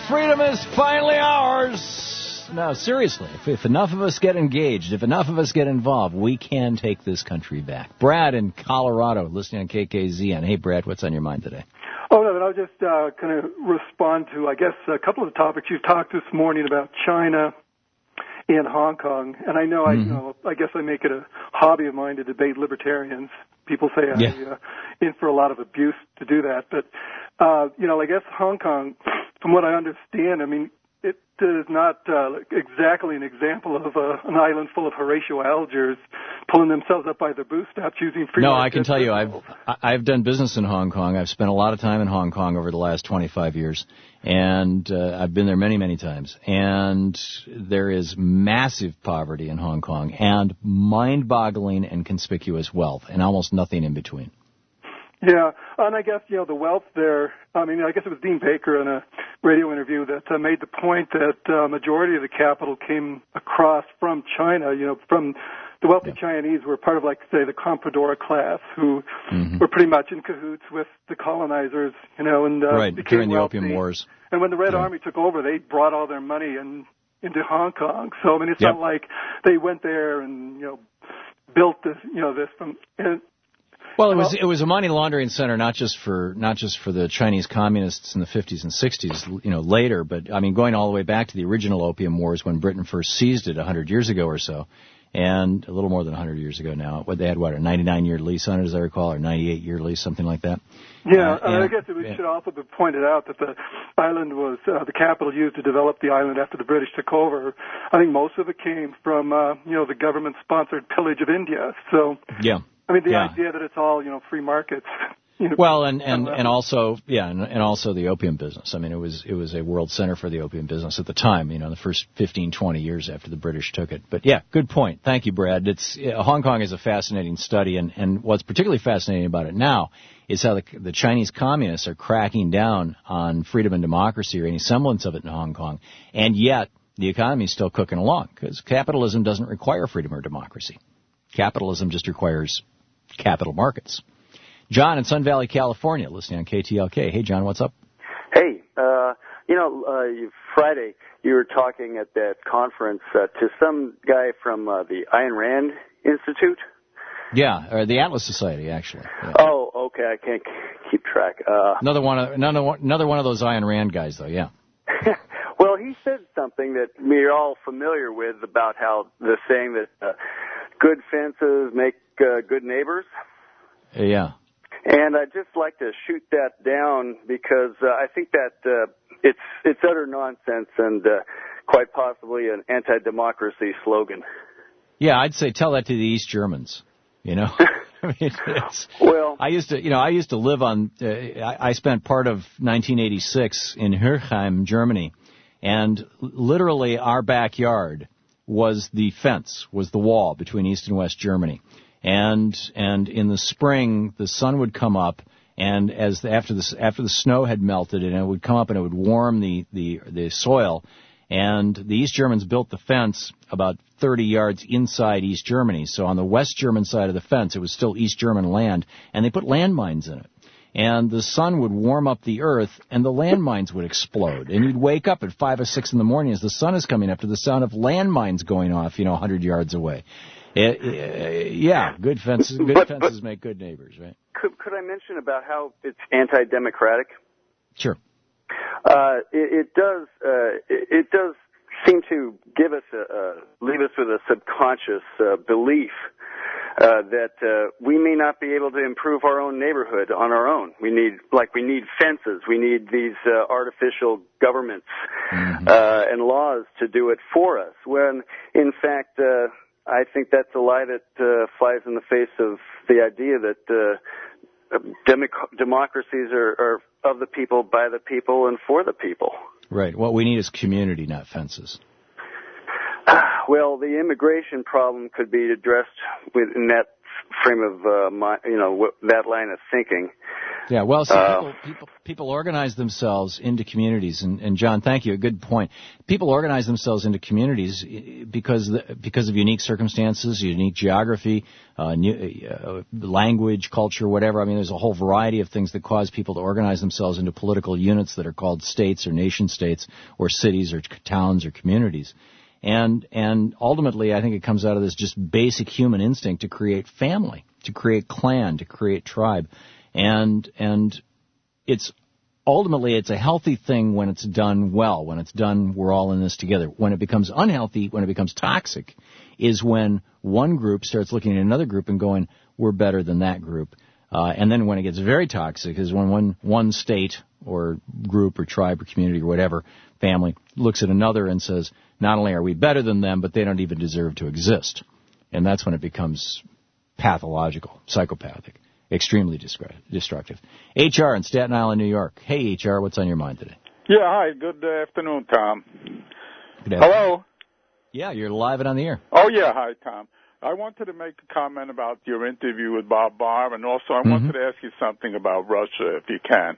freedom is finally ours. No, seriously, if enough of us get engaged, if enough of us get involved, we can take this country back. Brad in Colorado, listening on KKZN. Hey, Brad, what's on your mind today? Oh, no, I'll just kind of respond to, I guess, a couple of the topics you've talked this morning about China and Hong Kong. And I know, I guess I make it a hobby of mine to debate libertarians. People say I'm in for a lot of abuse to do that. But, I guess Hong Kong, from what I understand, I mean, it is not exactly an example of an island full of Horatio Algers pulling themselves up by their bootstraps using free No, market I can tell you, principles. I've done business in Hong Kong. I've spent a lot of time in Hong Kong over the last 25 years, and I've been there many, many times. And there is massive poverty in Hong Kong and mind-boggling and conspicuous wealth, and almost nothing in between. Yeah, and I guess, the wealth there, I mean, I guess it was Dean Baker in a radio interview that made the point that majority of the capital came across from China, from the wealthy Chinese were part of, like, say, the comprador class who were pretty much in cahoots with the colonizers, and during the wealthy. Opium Wars. And when the Red Army took over, they brought all their money into Hong Kong. So, I mean, it's not like they went there and, built this, this from... Well, it was a money laundering center, not just for the Chinese communists in the 50s and 60s, later, but I mean going all the way back to the original Opium Wars when Britain first seized it 100 years ago or so, and a little more than 100 years ago now. They had a 99-year lease on it, as I recall, or 98-year lease, something like that. Yeah, and I guess it should also be pointed out that the island was the capital used to develop the island after the British took over. I think most of it came from the government-sponsored pillage of India. So yeah. I mean, the idea that it's all, free markets. Well, and also the opium business. I mean, it was a world center for the opium business at the time, the first 15, 20 years after the British took it. But yeah, good point. Thank you, Brad. Hong Kong is a fascinating study, and what's particularly fascinating about it now is how the Chinese communists are cracking down on freedom and democracy or any semblance of it in Hong Kong, and yet the economy is still cooking along because capitalism doesn't require freedom or democracy. Capitalism just requires capital markets. John in Sun Valley, California, listening on KTLK. Hey, John, what's up? Hey, Friday you were talking at that conference to some guy from the Ayn Rand Institute. Yeah, or the Atlas Society, actually. Yeah. Oh, okay, I can't keep track. Another one of those Ayn Rand guys, though. Yeah. Well, he said something that we're all familiar with about how the saying that good fences make good neighbors. Yeah. And I'd just like to shoot that down because I think that it's utter nonsense and quite possibly an anti-democracy slogan. Yeah, I'd say tell that to the East Germans. I mean, I used to live on. I spent part of 1986 in Herchheim, Germany, and literally our backyard was the fence, was the wall between East and West Germany. And in the spring, the sun would come up, and after the snow had melted, and it would come up and it would warm the soil. And the East Germans built the fence about 30 yards inside East Germany. So on the West German side of the fence, it was still East German land, and they put landmines in it. And the sun would warm up the earth, and the landmines would explode. And you'd wake up at 5 or 6 in the morning as the sun is coming up to the sound of landmines going off, 100 yards away. Good fences make good neighbors, right? Could I mention about how it's anti-democratic? Sure. It does seem to give us leave us with a subconscious belief that we may not be able to improve our own neighborhood on our own. We need fences. We need these artificial governments and laws to do it for us. When in fact, I think that's a lie that flies in the face of the idea that democracies are of the people, by the people, and for the people. Right. What we need is community, not fences. Well, the immigration problem could be addressed in that frame of mind, that line of thinking. Yeah, well, see, people organize themselves into communities, and John, thank you, a good point. People organize themselves into communities because of unique circumstances, unique geography, language, culture, whatever. I mean, there's a whole variety of things that cause people to organize themselves into political units that are called states or nation states or cities or towns or communities. And ultimately, I think it comes out of this just basic human instinct to create family, to create clan, to create tribe. And it's ultimately a healthy thing when it's done well, when it's done we're all in this together. When it becomes unhealthy, when it becomes toxic, is when one group starts looking at another group and going, we're better than that group. And then when it gets very toxic is when one state or group or tribe or community or whatever, family, looks at another and says, not only are we better than them, but they don't even deserve to exist. And that's when it becomes pathological, psychopathic. Extremely destructive. HR in Staten Island, New York. Hey, HR, what's on your mind today? Yeah, hi. Good afternoon, Tom. Good afternoon. Hello? Yeah, you're live and on the air. Oh, yeah. Hi, Tom. I wanted to make a comment about your interview with Bob Barr, and also I wanted to ask you something about Russia, if you can.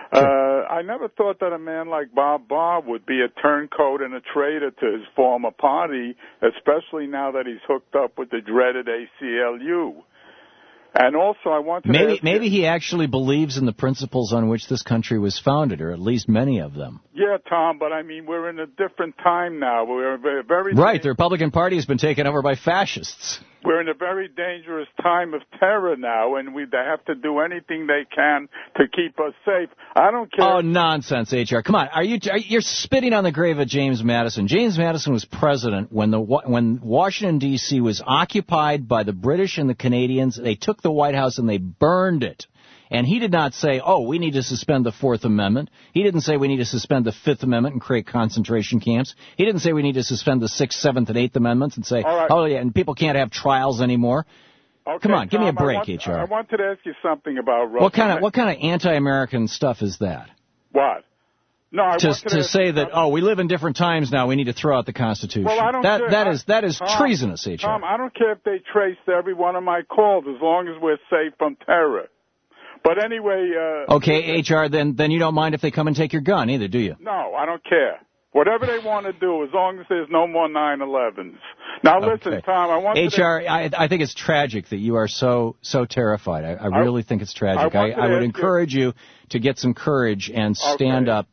I never thought that a man like Bob Barr would be a turncoat and a traitor to his former party, especially now that he's hooked up with the dreaded ACLU. And also, I wanted to maybe he actually believes in the principles on which this country was founded, or at least many of them. Yeah, Tom, but I mean, we're in a different time now. We're very right. The Republican Party has been taken over by fascists. We're in a very dangerous time of terror now, and they have to do anything they can to keep us safe. I don't care. Oh, nonsense, HR. Come on. You're spitting on the grave of James Madison. James Madison was president when Washington, D.C. was occupied by the British and the Canadians. They took the White House and they burned it. And he did not say, we need to suspend the Fourth Amendment. He didn't say we need to suspend the Fifth Amendment and create concentration camps. He didn't say we need to suspend the Sixth, Seventh, and Eighth Amendments and say, and people can't have trials anymore. Okay, come on, Tom, give me a break, HR. I wanted to ask you something about Russia. What kind of anti-American stuff is that? What? No, to say that we live in different times now, we need to throw out the Constitution. Well, I don't care. That is Tom, treasonous, HR. Tom, I don't care if they trace every one of my calls as long as we're safe from terror. But anyway... okay, HR, then you don't mind if they come and take your gun either, do you? No, I don't care. Whatever they want to do, as long as there's no more 9/11s. Now, listen, Tom, I want HR, I think it's tragic that you are so terrified. I really think it's tragic. I would encourage you to get some courage and stand up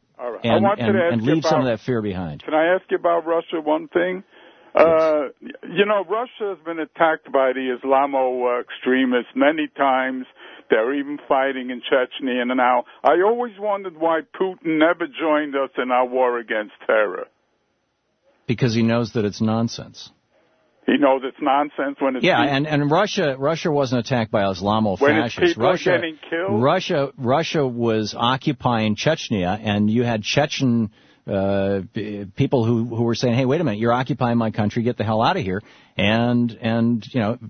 and leave some of that fear behind. Can I ask you about Russia one thing? Russia has been attacked by the Islamo extremists many times. They're even fighting in Chechnya. And now, I always wondered why Putin never joined us in our war against terror. Because he knows that it's nonsense. He knows it's nonsense when it's... Yeah, and Russia wasn't attacked by Islamo fascists. Getting killed? Russia was occupying Chechnya, and you had Chechen people who were saying, hey, wait a minute, you're occupying my country, get the hell out of here. And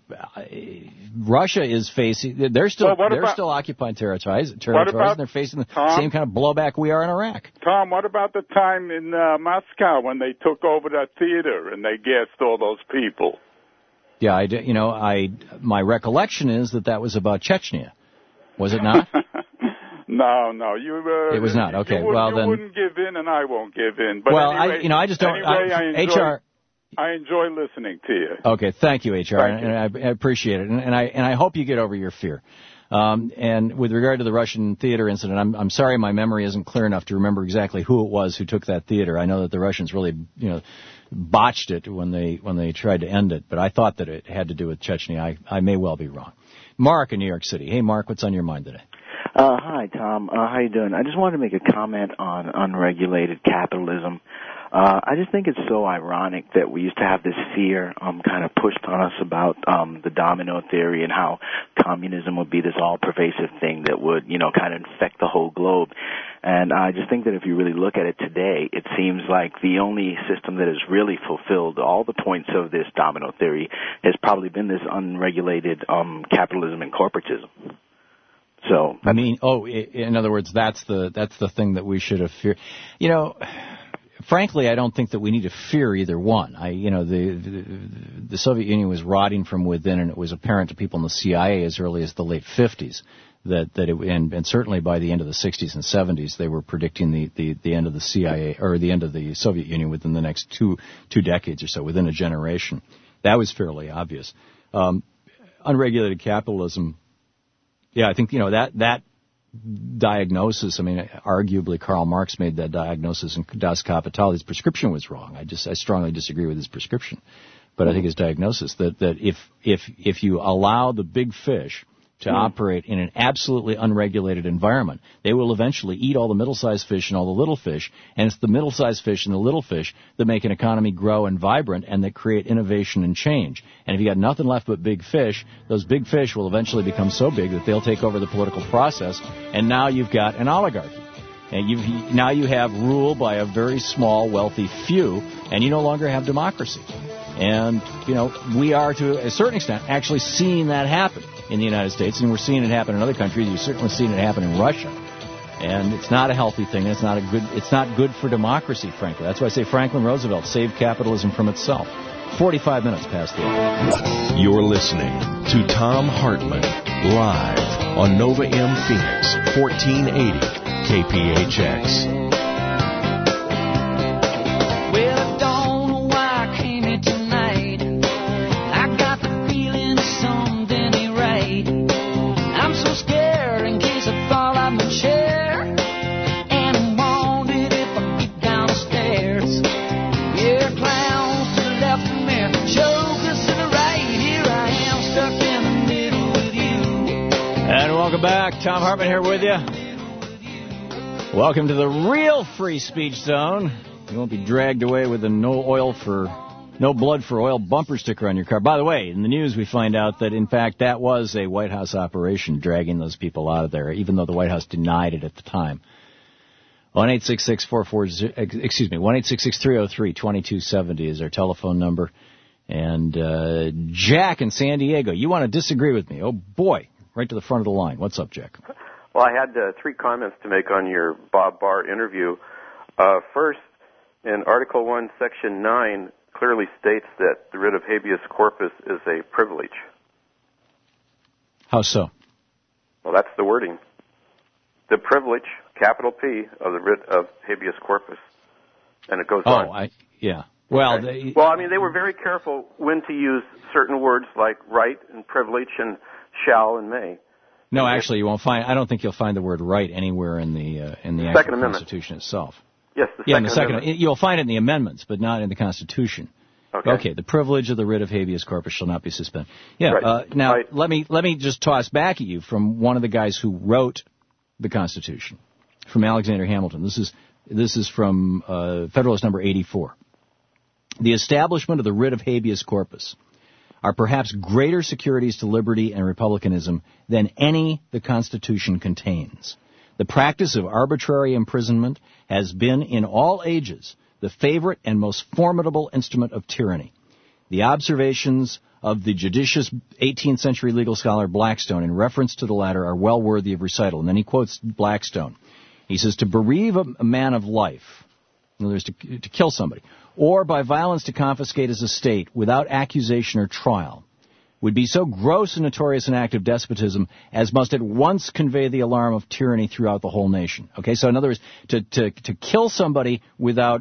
Russia is facing, they're still occupying territories, and they're facing the same kind of blowback we are in Iraq. Tom, what about the time in Moscow when they took over that theater and they gassed all those people? Yeah, my recollection is that was about Chechnya. Was it not? No, it was not. Okay, you wouldn't give in, and I won't give in. But anyway, I just don't. HR. I enjoy listening to you. Okay, thank you, HR, and I appreciate it, and I hope you get over your fear. And with regard to the Russian theater incident, I'm sorry my memory isn't clear enough to remember exactly who it was who took that theater. I know that the Russians really, botched it when they tried to end it, but I thought that it had to do with Chechnya. I may well be wrong. Mark in New York City. Hey, Mark, what's on your mind today? Hi, Tom. How you doing? I just wanted to make a comment on unregulated capitalism. I just think it's so ironic that we used to have this fear kind of pushed on us about the domino theory and how communism would be this all-pervasive thing that would, kind of infect the whole globe. And I just think that if you really look at it today, it seems like the only system that has really fulfilled all the points of this domino theory has probably been this unregulated capitalism and corporatism. So in other words, that's the thing that we should have feared. frankly, I don't think that we need to fear either one. The Soviet Union was rotting from within, and it was apparent to people in the CIA as early as the late 50s and certainly by the end of the 60s and 70s, they were predicting the end of the CIA or the end of the Soviet Union within the next two decades or so, within a generation. That was fairly obvious. Unregulated capitalism. Yeah, I think that diagnosis. I mean, arguably Karl Marx made that diagnosis in Das Kapital. His prescription was wrong. I strongly disagree with his prescription, but I think his diagnosis that if you allow the big fish to operate in an absolutely unregulated environment, they will eventually eat all the middle-sized fish and all the little fish, and it's the middle-sized fish and the little fish that make an economy grow and vibrant and that create innovation and change. And if you got nothing left but big fish, those big fish will eventually become so big that they'll take over the political process, and now you've got an oligarchy. And now you have rule by a very small, wealthy few, and you no longer have democracy. And, we are, to a certain extent, actually seeing that happen in the United States, and we're seeing it happen in other countries. You've certainly seen it happen in Russia. And it's not a healthy thing. It's not good for democracy, frankly. That's why I say Franklin Roosevelt saved capitalism from itself. 45 minutes past the hour. You're listening to Thom Hartmann, live on Nova M Phoenix, 1480 KPHX. Welcome back. Thom Hartmann here with you. Welcome to the real free speech zone. You won't be dragged away with a no blood for oil bumper sticker on your car. By the way, in the news we find out that, in fact, that was a White House operation dragging those people out of there, even though the White House denied it at the time. 1-866-303-2270 is our telephone number. And Jack in San Diego, you want to disagree with me? Oh, boy. Right to the front of the line. What's up, Jack? Well, I had 3 comments to make on your Bob Barr interview. First, in Article 1, Section 9, clearly states that the writ of habeas corpus is a privilege. How so? Well, that's the wording. The privilege, capital P, of the writ of habeas corpus. And it goes on. Yeah. Well, okay. They were very careful when to use certain words like right and privilege and shall and may. No, actually, you won't find. I don't think you'll find the word right anywhere in the actual Constitution itself. Yes, the Second Amendment. You'll find it in the amendments, but not in the Constitution. Okay. The privilege of the writ of habeas corpus shall not be suspended. Yeah. Right. Now, right. Let me just toss back at you from one of the guys who wrote the Constitution, from Alexander Hamilton. This is from Federalist number 84. The establishment of the writ of habeas corpus are perhaps greater securities to liberty and republicanism than any the Constitution contains. The practice of arbitrary imprisonment has been in all ages the favorite and most formidable instrument of tyranny. The observations of the judicious 18th century legal scholar Blackstone in reference to the latter are well worthy of recital. And then he quotes Blackstone. He says, to bereave a man of life, in other words, to kill somebody, or by violence to confiscate his estate without accusation or trial, would be so gross and notorious an act of despotism as must at once convey the alarm of tyranny throughout the whole nation. Okay, so in other words, to kill somebody without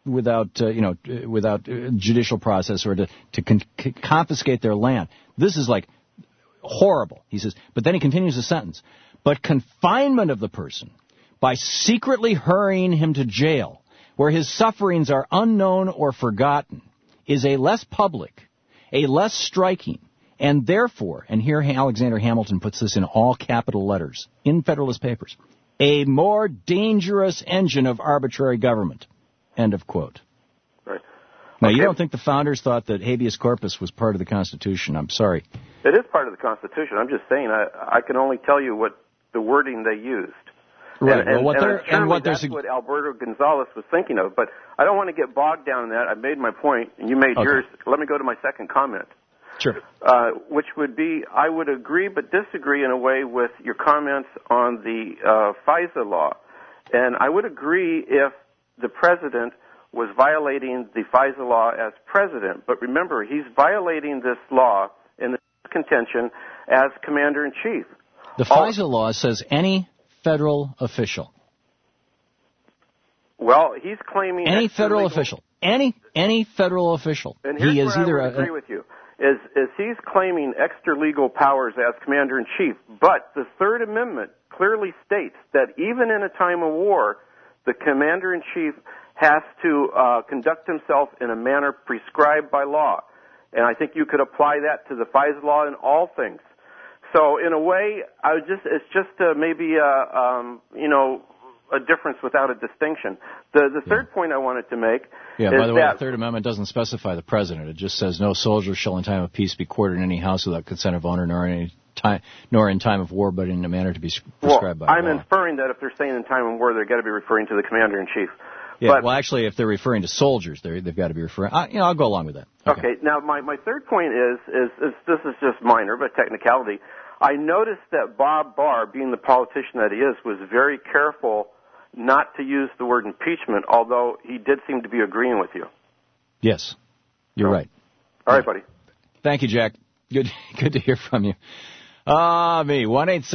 judicial process or to confiscate their land, this is like horrible. He says, but then he continues the sentence. But confinement of the person by secretly hurrying him to jail, where his sufferings are unknown or forgotten, is a less public, a less striking, and therefore, and here Alexander Hamilton puts this in all capital letters in Federalist Papers, a more dangerous engine of arbitrary government. End of quote. Right. Now, you don't think the founders thought that habeas corpus was part of the Constitution? I'm sorry. It is part of the Constitution. I'm just saying I can only tell you what the wording they used. Right. That's what Alberto Gonzalez was thinking of. But I don't want to get bogged down in that. I made my point, and you made yours. Let me go to my second comment. Sure. Which would be, I would agree but disagree in a way with your comments on the FISA law. And I would agree if the president was violating the FISA law as president. But remember, he's violating this law in the contention as commander-in-chief. The FISA law says any federal official. Well, he's claiming any federal official. Any federal official. And here's he is where either I would agree with you. Is he's claiming extra legal powers as commander-in-chief, but the Third Amendment clearly states that even in a time of war, the commander-in-chief has to conduct himself in a manner prescribed by law. And I think you could apply that to the FISA law in all things. So in a way, it's just maybe a difference without a distinction. The third point I wanted to make is by the way, that the Third Amendment doesn't specify the president. It just says no soldier shall in time of peace be quartered in any house without consent of owner, nor in time of war, but in a manner to be prescribed by law. I'm inferring that if they're saying in time of war, they've got to be referring to the commander-in-chief. Yeah, well, actually, if they're referring to soldiers, they've got to be referring. I'll go along with that. Okay. Now, my third point is this is just minor, but technicality. I noticed that Bob Barr, being the politician that he is, was very careful not to use the word impeachment, although he did seem to be agreeing with you. Yes, you're right. All right, buddy. Thank you, Jack. Good to hear from you. Me,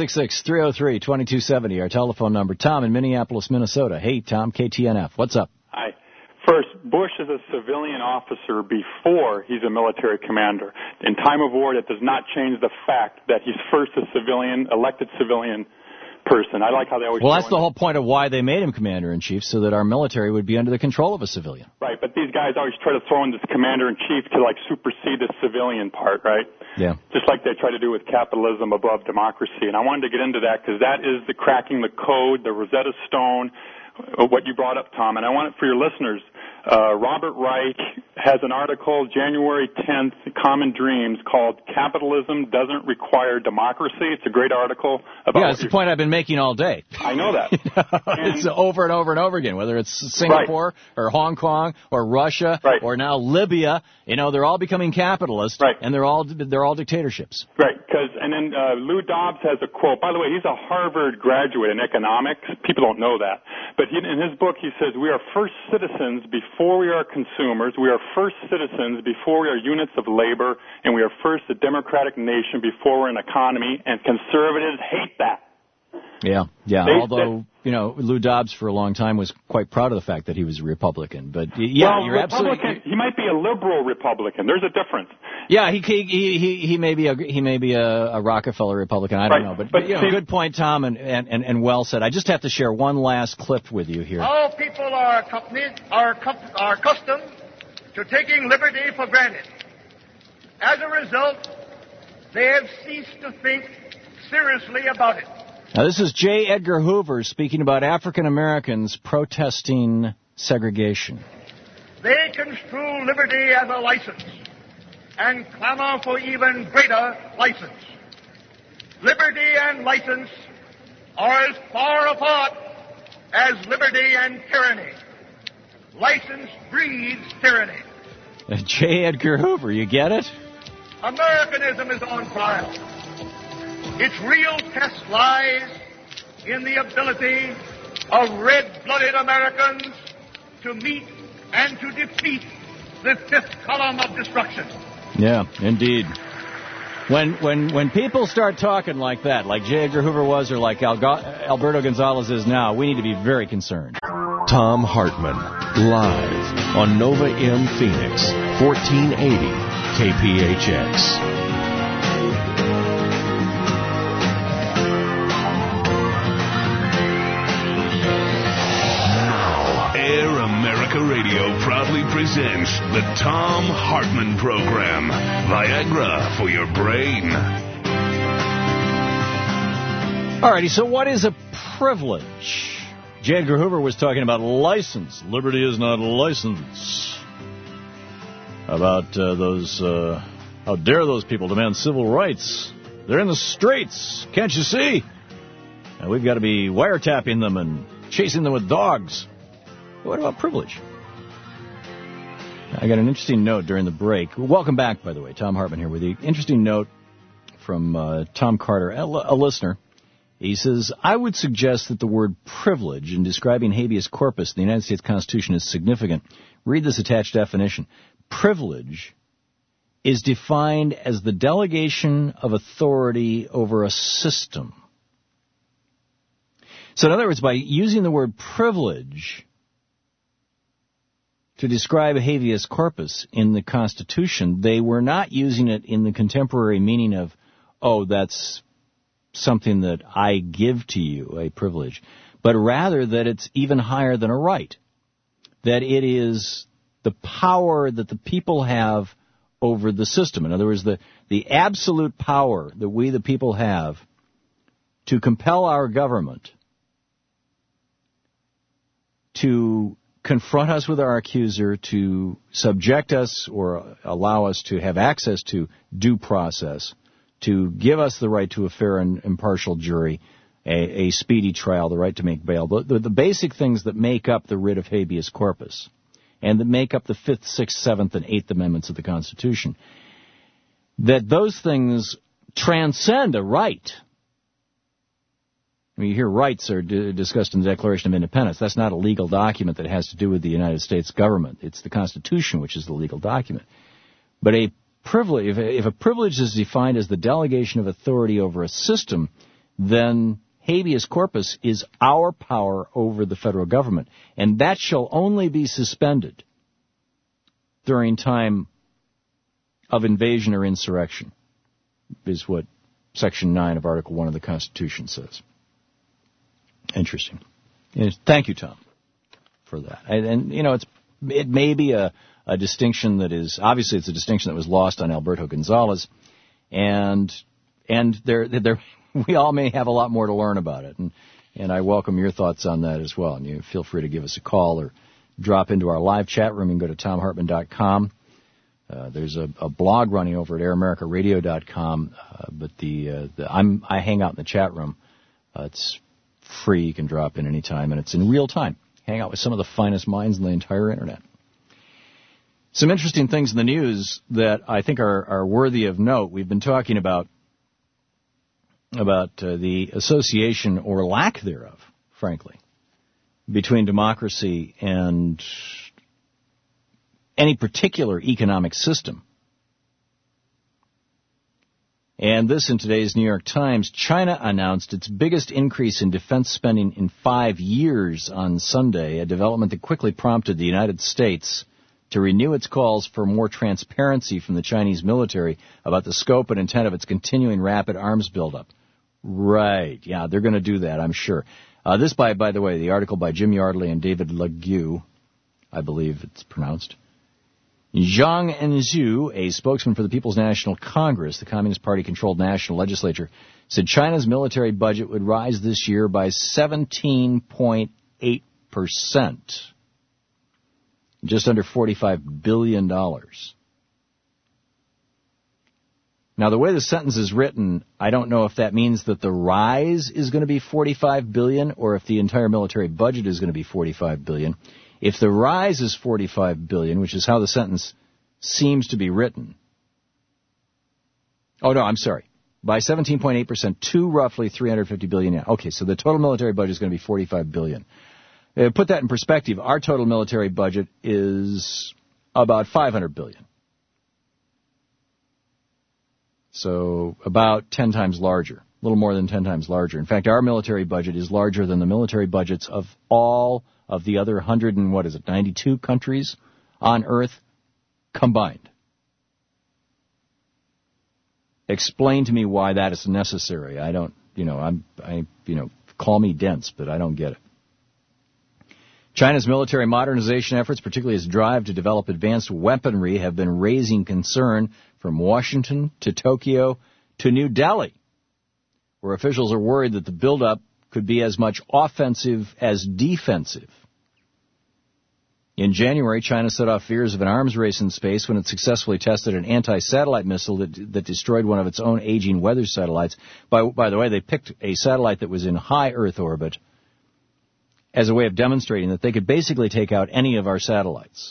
1-866-303-2270, our telephone number. Tom in Minneapolis, Minnesota. Hey, Tom, KTNF. What's up? Hi. First, Bush is a civilian officer before he's a military commander. In time of war, that does not change the fact that he's first a civilian, elected civilian person. I like how they always... Well, that's the whole point of why they made him commander-in-chief, so that our military would be under the control of a civilian. Right, but these guys always try to throw in this commander-in-chief to, supersede the civilian part, right? Yeah. Just like they try to do with capitalism above democracy. And I wanted to get into that because that is the cracking the code, the Rosetta Stone, what you brought up, Tom. And I want it for your listeners. Robert Reich has an article, January 10th, Common Dreams, called Capitalism Doesn't Require Democracy. It's a great article. About it's the point I've been making all day. I know that. It's over and over and over again, whether it's Singapore or Hong Kong or Russia or now Libya. They're all becoming capitalist, and they're all dictatorships. Right, and then Lou Dobbs has a quote. By the way, he's a Harvard graduate in economics. People don't know that. But in his book, he says, we are first citizens before we are consumers. We are first citizens before we are units of labor. And we are first a democratic nation before we're an economy. And conservatives hate that. Yeah. Although, Lou Dobbs for a long time was quite proud of the fact that he was a Republican. But you're absolutely... He might be a liberal Republican. There's a difference. Yeah, he may be a Rockefeller Republican. I don't know, but good point, Tom, and well said. I just have to share one last clip with you here. All people are accustomed to taking liberty for granted. As a result, they have ceased to think seriously about it. Now, this is J. Edgar Hoover speaking about African Americans protesting segregation. They construe liberty as a license and clamor for even greater license. Liberty and license are as far apart as liberty and tyranny. License breeds tyranny. J. Edgar Hoover, you get it? Americanism is on trial. Its real test lies in the ability of red-blooded Americans to meet and to defeat the fifth column of destruction. Yeah, indeed. When people start talking like that, like J. Edgar Hoover was or like Alberto Gonzalez is now, we need to be very concerned. Tom Hartman, live on Nova M Phoenix, 1480 KPHX. Air America Radio proudly presents the Tom Hartman Program. Viagra for your brain. Alrighty, so what is a privilege? J. Edgar Hoover was talking about license. Liberty is not a license. About how dare those people demand civil rights? They're in the streets, can't you see? And we've got to be wiretapping them and chasing them with dogs. What about privilege? I got an interesting note during the break. Welcome back, by the way. Tom Hartman here with you. Interesting note from Tom Carter, a listener. He says, I would suggest that the word privilege in describing habeas corpus in the United States Constitution is significant. Read this attached definition. Privilege is defined as the delegation of authority over a system. So in other words, by using the word privilege to describe habeas corpus in the Constitution, they were not using it in the contemporary meaning of, oh, that's something that I give to you, a privilege, but rather that it's even higher than a right, that it is the power that the people have over the system. In other words, the absolute power that we, the people, have to compel our government to confront us with our accuser, to subject us or allow us to have access to due process, to give us the right to a fair and impartial jury, a speedy trial, the right to make bail, the basic things that make up the writ of habeas corpus and that make up the 5th, 6th, 7th, and 8th Amendments of the Constitution, that those things transcend a right. I mean, you hear rights are discussed in the Declaration of Independence. That's not a legal document that has to do with the United States government. It's the Constitution, which is the legal document. But a privilege, if a privilege is defined as the delegation of authority over a system, then habeas corpus is our power over the federal government. And that shall only be suspended during time of invasion or insurrection, is what Section 9 of Article 1 of the Constitution says. Interesting. Thank you, Tom, for that. And you know, it may be a distinction that is, obviously it's a distinction that was lost on Alberto Gonzalez, and there we all may have a lot more to learn about it, and I welcome your thoughts on that as well. And you feel free to give us a call or drop into our live chat room. You can go to TomHartman.com. There's a blog running over at AirAmericaRadio.com, but I hang out in the chat room. It's free. You can drop in any time, and it's in real time. Hang out with some of the finest minds on the entire Internet. Some interesting things in the news that I think are worthy of note. We've been talking about the association or lack thereof, frankly, between democracy and any particular economic system. And this in today's New York Times, China announced its biggest increase in defense spending in 5 years on Sunday, a development that quickly prompted the United States to renew its calls for more transparency from the Chinese military about the scope and intent of its continuing rapid arms buildup. Right, yeah, they're going to do that, I'm sure. This, by the way, the article by Jim Yardley and David Legue, I believe it's pronounced. Zhang Enzu, a spokesman for the People's National Congress, the Communist Party-controlled national legislature, said China's military budget would rise this year by 17.8%, just under $45 billion. Now, the way the sentence is written, I don't know if that means that the rise is going to be $45 billion or if the entire military budget is going to be $45 billion. If the rise is $45 billion, which is how the sentence seems to be written. Oh, no, I'm sorry. By 17.8% to roughly $350 billion. Yeah. Okay, so the total military budget is going to be $45 billion. Put that in perspective, our total military budget is about $500 billion. So about 10 times larger, a little more than 10 times larger. In fact, our military budget is larger than the military budgets of all of the other 92 countries on Earth combined. Explain to me why that is necessary. I don't, call me dense, but I don't get it. China's military modernization efforts, particularly its drive to develop advanced weaponry, have been raising concern from Washington to Tokyo to New Delhi, where officials are worried that the buildup could be as much offensive as defensive. In January, China set off fears of an arms race in space when it successfully tested an anti-satellite missile that destroyed one of its own aging weather satellites. By the way, they picked a satellite that was in high Earth orbit as a way of demonstrating that they could basically take out any of our satellites.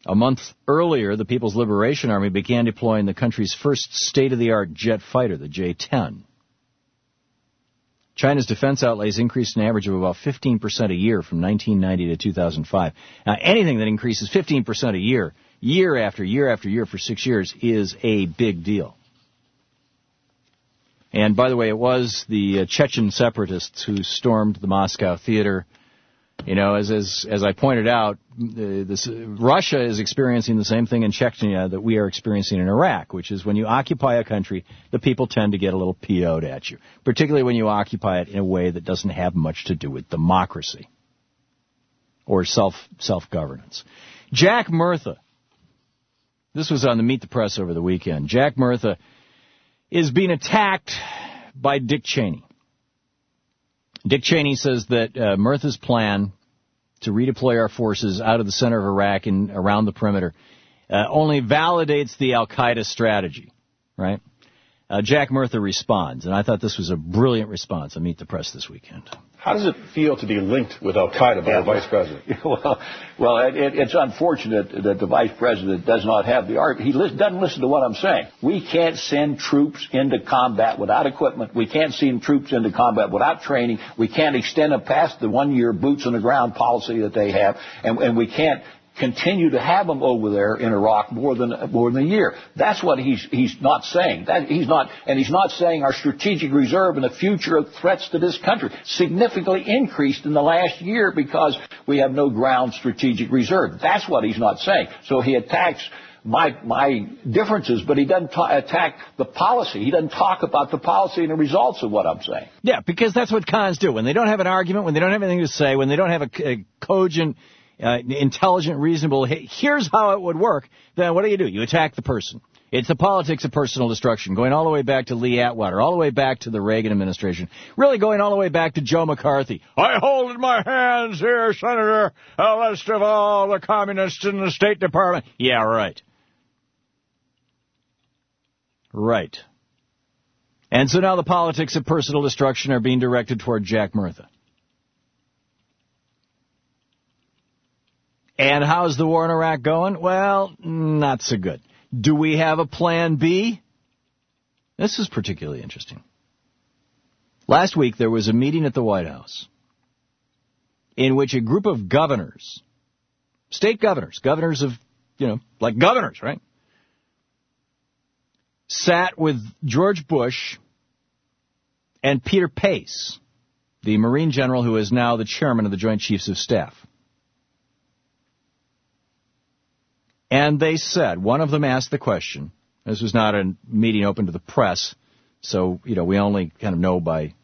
A month earlier, the People's Liberation Army began deploying the country's first state-of-the-art jet fighter, the J-10. China's defense outlays increased an average of about 15% a year from 1990 to 2005. Now, anything that increases 15% a year, year after year after year for 6 years, is a big deal. And by the way, it was the Chechen separatists who stormed the Moscow theater. You know, as I pointed out, Russia is experiencing the same thing in Chechnya that we are experiencing in Iraq, which is when you occupy a country, the people tend to get a little PO'd at you, particularly when you occupy it in a way that doesn't have much to do with democracy or self-governance. Jack Murtha, this was on the Meet the Press over the weekend. Jack Murtha is being attacked by Dick Cheney. Dick Cheney says that Murtha's plan to redeploy our forces out of the center of Iraq and around the perimeter only validates the al-Qaeda strategy, right? Jack Murtha responds, and I thought this was a brilliant response on Meet the Press this weekend. How does it feel to be linked with al-Qaeda by the Vice President? Well, it's unfortunate that the Vice President does not have the argument. He doesn't listen to what I'm saying. We can't send troops into combat without equipment. We can't send troops into combat without training. We can't extend them past the one-year boots-on-the-ground policy that they have, and we can't continue to have them over there in Iraq more than a year. That's what he's not saying. He's not saying our strategic reserve and the future of threats to this country significantly increased in the last year because we have no ground strategic reserve. That's what he's not saying. So he attacks my differences, but he doesn't attack the policy. He doesn't talk about the policy and the results of what I'm saying. Yeah, because that's what cons do. When they don't have an argument, when they don't have anything to say, when they don't have a cogent, intelligent, reasonable, here's how it would work, then what do? You attack the person. It's the politics of personal destruction, going all the way back to Lee Atwater, all the way back to the Reagan administration, really going all the way back to Joe McCarthy. I hold in my hands here, Senator, a list of all the communists in the State Department. Yeah, right. Right. And so now the politics of personal destruction are being directed toward Jack Murtha. And how's the war in Iraq going? Well, not so good. Do we have a plan B? This is particularly interesting. Last week there was a meeting at the White House in which a group of governors, state governors of, like governors, right, sat with George Bush and Peter Pace, the Marine general who is now the chairman of the Joint Chiefs of Staff. And they said, one of them asked the question, this was not a meeting open to the press, so, we only kind of know by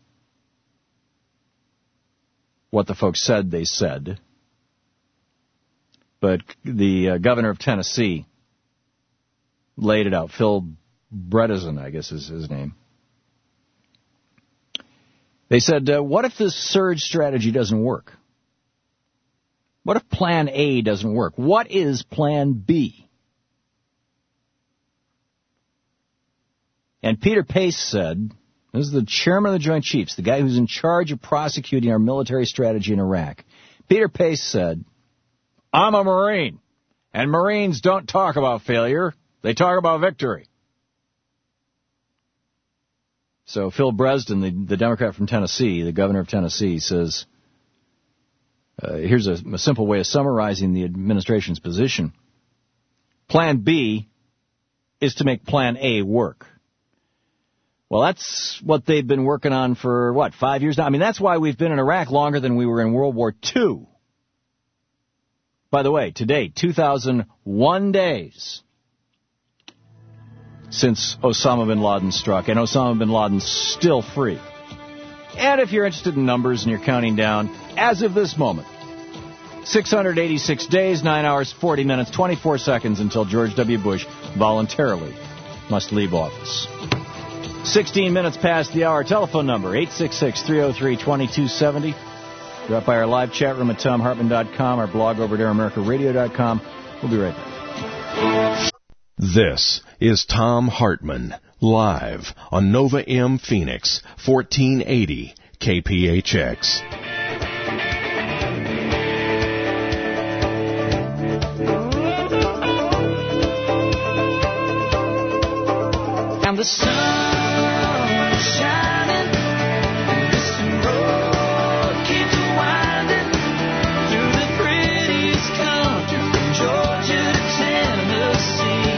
what the folks said they said. But the governor of Tennessee laid it out. Phil Bredesen, I guess is his name. They said, what if this surge strategy doesn't work? What if Plan A doesn't work? What is Plan B? And Peter Pace said, this is the chairman of the Joint Chiefs, the guy who's in charge of prosecuting our military strategy in Iraq. Peter Pace said, I'm a Marine, and Marines don't talk about failure. They talk about victory. So Phil Bredesen, the Democrat from Tennessee, the governor of Tennessee, says, here's a simple way of summarizing the administration's position. Plan B is to make Plan A work. Well, that's what they've been working on for, 5 years now? I mean, that's why we've been in Iraq longer than we were in World War II. By the way, today, 2001 days since Osama bin Laden struck, and Osama bin Laden's still free. And if you're interested in numbers and you're counting down, as of this moment, 686 days, 9 hours, 40 minutes, 24 seconds until George W. Bush voluntarily must leave office. 16 minutes past the hour. Telephone number, 866-303-2270. Drop by our live chat room at TomHartman.com, our blog over at AirAmericaRadio.com. We'll be right back. This is Tom Hartman, live on Nova M Phoenix, 1480 KPHX. And the sun is shining, and this road keeps winding through the prettiest country from Georgia to Tennessee.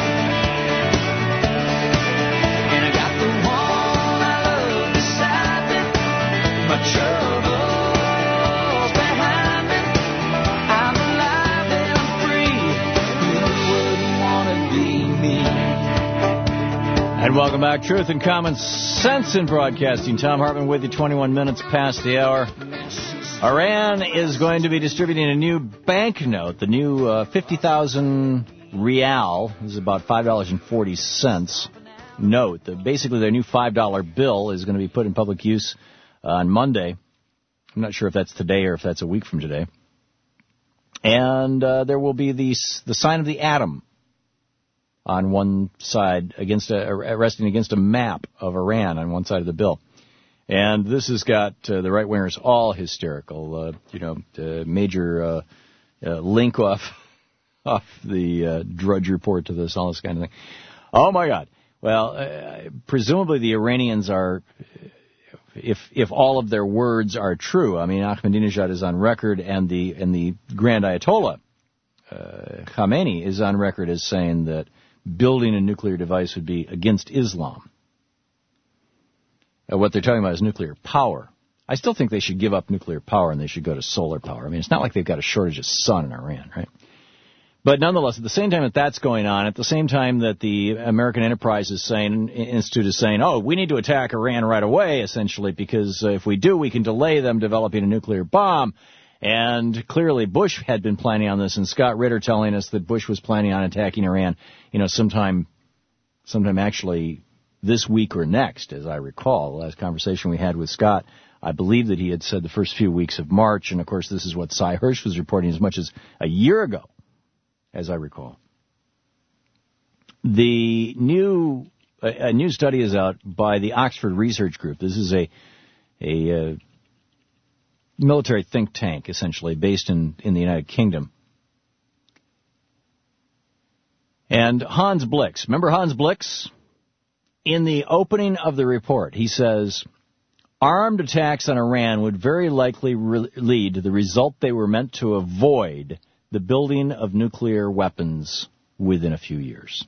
And I got the one I love beside me, my troubles behind me. I'm alive and I'm free. Who wouldn't want to be me? And welcome back. Truth and Common Sense in Broadcasting. Tom Hartman with you, 21 minutes past the hour. Iran is going to be distributing a new banknote, the new 50,000 rial. This is about $5.40 note. Basically, their new $5 bill is going to be put in public use on Monday. I'm not sure if that's today or if that's a week from today. And there will be the sign of the atom on one side, resting against a map of Iran on one side of the bill. And this has got the right-wingers all hysterical. Major link off the Drudge Report to this, all this kind of thing. Oh, my God. Well, presumably the Iranians are, if all of their words are true, I mean, Ahmadinejad is on record, and the Grand Ayatollah, Khamenei, is on record as saying that building a nuclear device would be against Islam. What they're talking about is nuclear power. I still think they should give up nuclear power and they should go to solar power. I mean, it's not like they've got a shortage of sun in Iran, right? But nonetheless, at the same time that that's going on, at the same time that the American Enterprise Institute is saying, oh, we need to attack Iran right away, essentially, because if we do, we can delay them developing a nuclear bomb. And clearly Bush had been planning on this, and Scott Ritter telling us that Bush was planning on attacking Iran, sometime actually this week or next, as I recall. The last conversation we had with Scott, I believe that he had said the first few weeks of March, and of course this is what Cy Hirsch was reporting as much as a year ago, as I recall. A new study is out by the Oxford Research Group. This is a military think tank, essentially, based in the United Kingdom. And Hans Blix, remember Hans Blix? In the opening of the report, he says, armed attacks on Iran would very likely lead to the result they were meant to avoid, the building of nuclear weapons within a few years.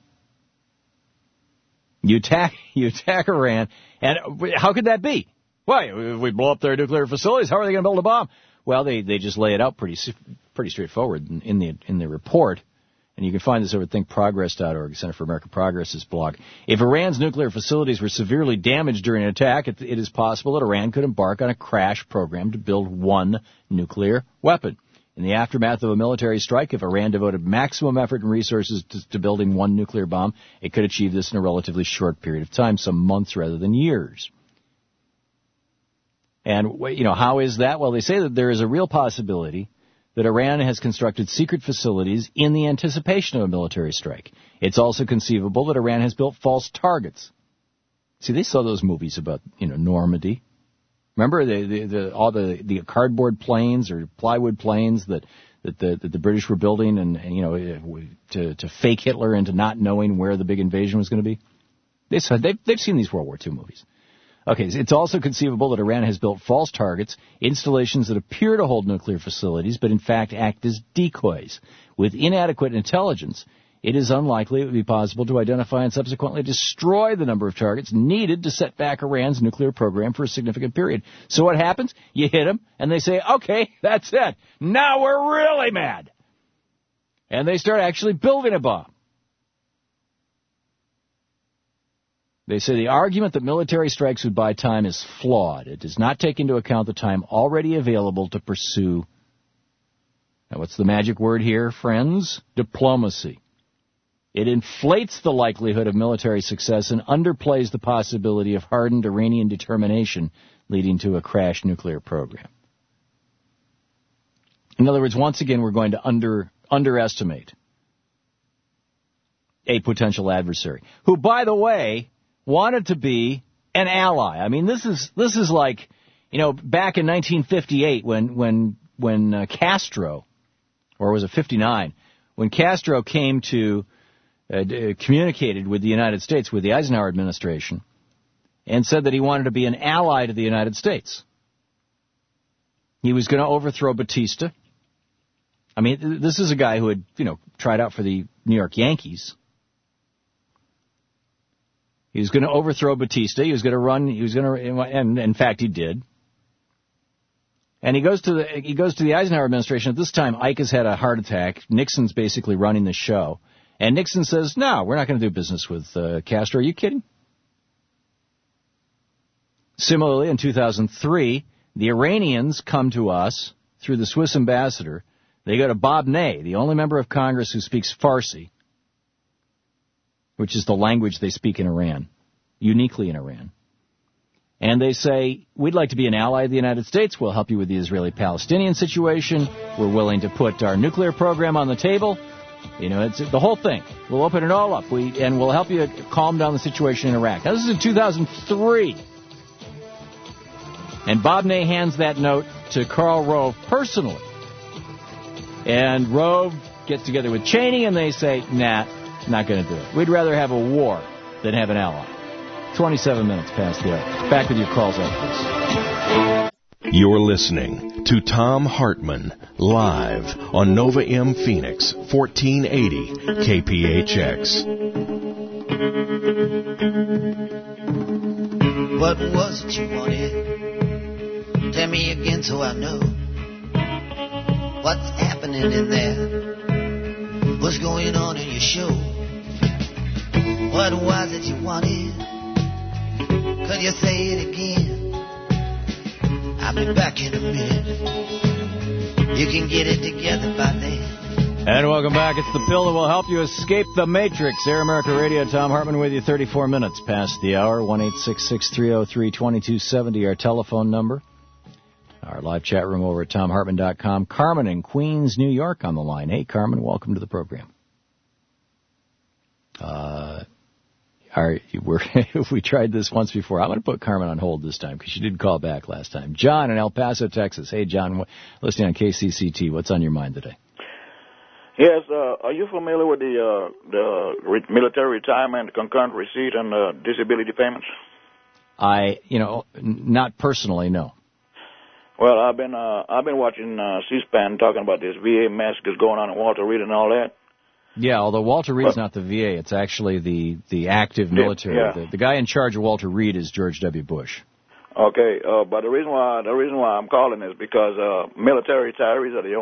You attack Iran, and how could that be? Why, if we blow up their nuclear facilities, how are they going to build a bomb? Well, they just lay it out pretty straightforward in the report. And you can find this over at thinkprogress.org, Center for American Progress's blog. If Iran's nuclear facilities were severely damaged during an attack, it is possible that Iran could embark on a crash program to build one nuclear weapon. In the aftermath of a military strike, if Iran devoted maximum effort and resources to building one nuclear bomb, it could achieve this in a relatively short period of time, some months rather than years. And, how is that? Well, they say that there is a real possibility that Iran has constructed secret facilities in the anticipation of a military strike. It's also conceivable that Iran has built false targets. See, they saw those movies about, Normandy. Remember all the cardboard planes or plywood planes that the British were building and to fake Hitler into not knowing where the big invasion was going to be? They've seen these World War II movies. Okay, it's also conceivable that Iran has built false targets, installations that appear to hold nuclear facilities, but in fact act as decoys. With inadequate intelligence, it is unlikely it would be possible to identify and subsequently destroy the number of targets needed to set back Iran's nuclear program for a significant period. So what happens? You hit them, and they say, okay, that's it. Now we're really mad. And they start actually building a bomb. They say the argument that military strikes would buy time is flawed. It does not take into account the time already available to pursue, now what's the magic word here, friends? Diplomacy. It inflates the likelihood of military success and underplays the possibility of hardened Iranian determination leading to a crash nuclear program. In other words, once again, we're going to underestimate a potential adversary, who, by the way, wanted to be an ally. I mean, this is like, back in 1958 when Castro, or was it 59, when Castro came to communicated with the United States, with the Eisenhower administration, and said that he wanted to be an ally to the United States. He was going to overthrow Batista. I mean, this is a guy who had, tried out for the New York Yankees. He was going to overthrow Batista. He was going to run. And in fact, he did. And he goes to the Eisenhower administration. At this time, Ike has had a heart attack. Nixon's basically running the show. And Nixon says, no, we're not going to do business with Castro. Are you kidding? Similarly, in 2003, the Iranians come to us through the Swiss ambassador. They go to Bob Ney, the only member of Congress who speaks Farsi, which is the language they speak in Iran, uniquely in Iran. And they say, we'd like to be an ally of the United States. We'll help you with the Israeli-Palestinian situation. We're willing to put our nuclear program on the table. It's the whole thing. We'll open it all up. And we'll help you calm down the situation in Iraq. Now, this is in 2003. And Bob Ney hands that note to Karl Rove personally. And Rove gets together with Cheney, and they say, nah, not going to do it. We'd rather have a war than have an ally. 27 minutes past the hour. Back with your calls on this. You're listening to Thom Hartmann, live on Nova M Phoenix, 1480 KPHX. What was it you wanted? Tell me again so I know. What's happening in there? What's going on in your show? What was it you wanted? Could you say it again? I'll be back in a minute. You can get it together by then. And welcome back. It's the pill that will help you escape the Matrix. Air America Radio, Thom Hartmann with you, 34 minutes past the hour. 1-866-303-2270, our telephone number. Our live chat room over at TomHartmann.com. Carmen in Queens, New York on the line. Hey, Carmen, welcome to the program. We tried this once before. I'm going to put Carmen on hold this time because she did call back last time. John in El Paso, Texas. Hey, John, listening on KCCT. What's on your mind today? Yes, are you familiar with the military retirement, concurrent receipt, and disability payments? Not personally, no. Well, I've been watching C-SPAN talking about this VA mess that's going on at Walter Reed and all that. Yeah, although Walter Reed's not the VA, it's actually the active military. Yeah. The guy in charge of Walter Reed is George W. Bush. Okay, but the reason why I'm calling is because military retirees are the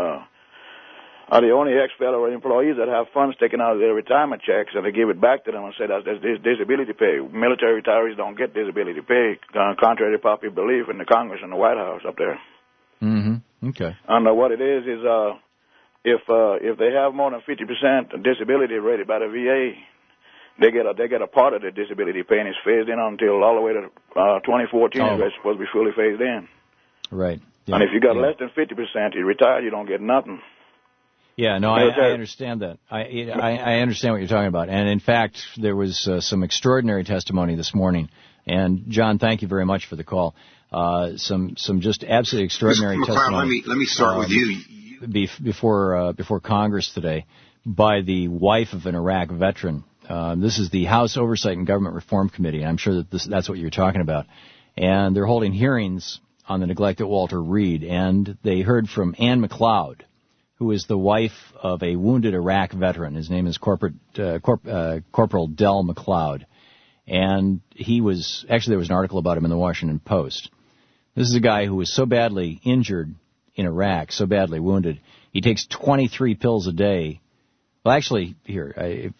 only ex-federal employees that have funds taken out of their retirement checks, and they give it back to them and say that's disability pay. Military retirees don't get disability pay, contrary to popular belief in the Congress and the White House up there. Mm-hmm. Okay. And what it is if they have more than 50% disability rated by the VA, they get a part of the disability pay, and it's phased in until all the way to 2014. It's supposed to be fully phased in. Right. Yeah. And if you got less than 50%, you retire, you don't get nothing. Yeah, no, I understand that. I understand what you're talking about. And, in fact, there was some extraordinary testimony this morning. And, John, thank you very much for the call. Some just absolutely extraordinary testimony. Let me start with you. Before Congress today by the wife of an Iraq veteran. This is the House Oversight and Government Reform Committee. I'm sure that that's what you're talking about. And they're holding hearings on the neglect at Walter Reed. And they heard from Ann McLeod, who is the wife of a wounded Iraq veteran. His name is Corporal Del McLeod. And there was an article about him in the Washington Post. This is a guy who was so badly injured in Iraq, so badly wounded, he takes 23 pills a day. Well, actually, let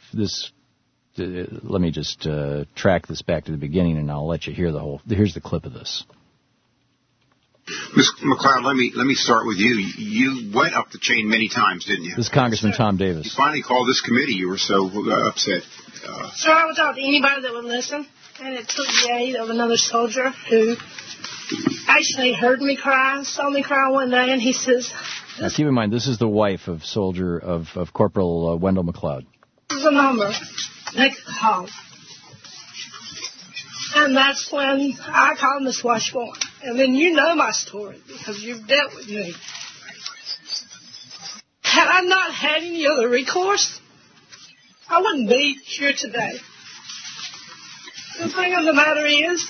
me just track this back to the beginning, and I'll let you hear here's the clip of this. Ms. McLeod, let me start with you. You went up the chain many times, didn't you? This is Congressman Tom Davis. You finally called this committee. You were so upset. So I would talk to anybody that would listen, and it took the aid of another soldier who actually heard me cry, saw me cry one day, and he says... Now, keep in mind, this is the wife of Corporal Wendell McLeod. This is a number. Make a call. And that's when I called Miss Washburn. And then you know my story, because you've dealt with me. Had I not had any other recourse, I wouldn't be here today. The thing of the matter is,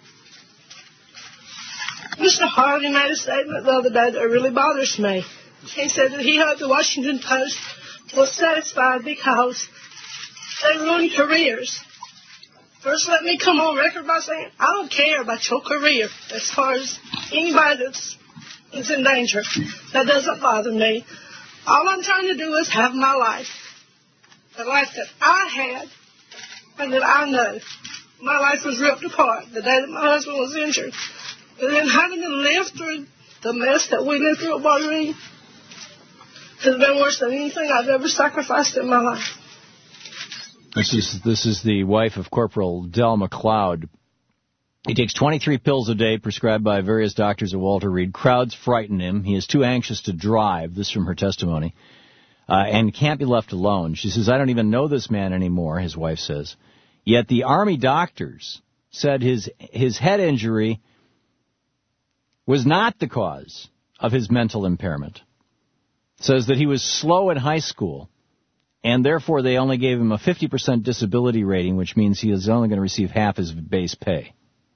Mr. Harvey made a statement the other day that really bothers me. He said that he hoped the Washington Post was satisfied because they ruined careers. First, let me come on record by saying I don't care about your career as far as anybody that's in danger. That doesn't bother me. All I'm trying to do is have my life. The life that I had and that I know. My life was ripped apart the day that my husband was injured. And then having to live through the mess that we lived through at Walgreens has been worse than anything I've ever sacrificed in my life. This is the wife of Corporal Del McLeod. He takes 23 pills a day prescribed by various doctors at Walter Reed. Crowds frighten him. He is too anxious to drive. This from her testimony. And can't be left alone. She says, I don't even know this man anymore, his wife says. Yet the Army doctors said his head injury was not the cause of his mental impairment. Says that he was slow in high school, and therefore they only gave him a 50% disability rating, which means he is only going to receive half his base pay.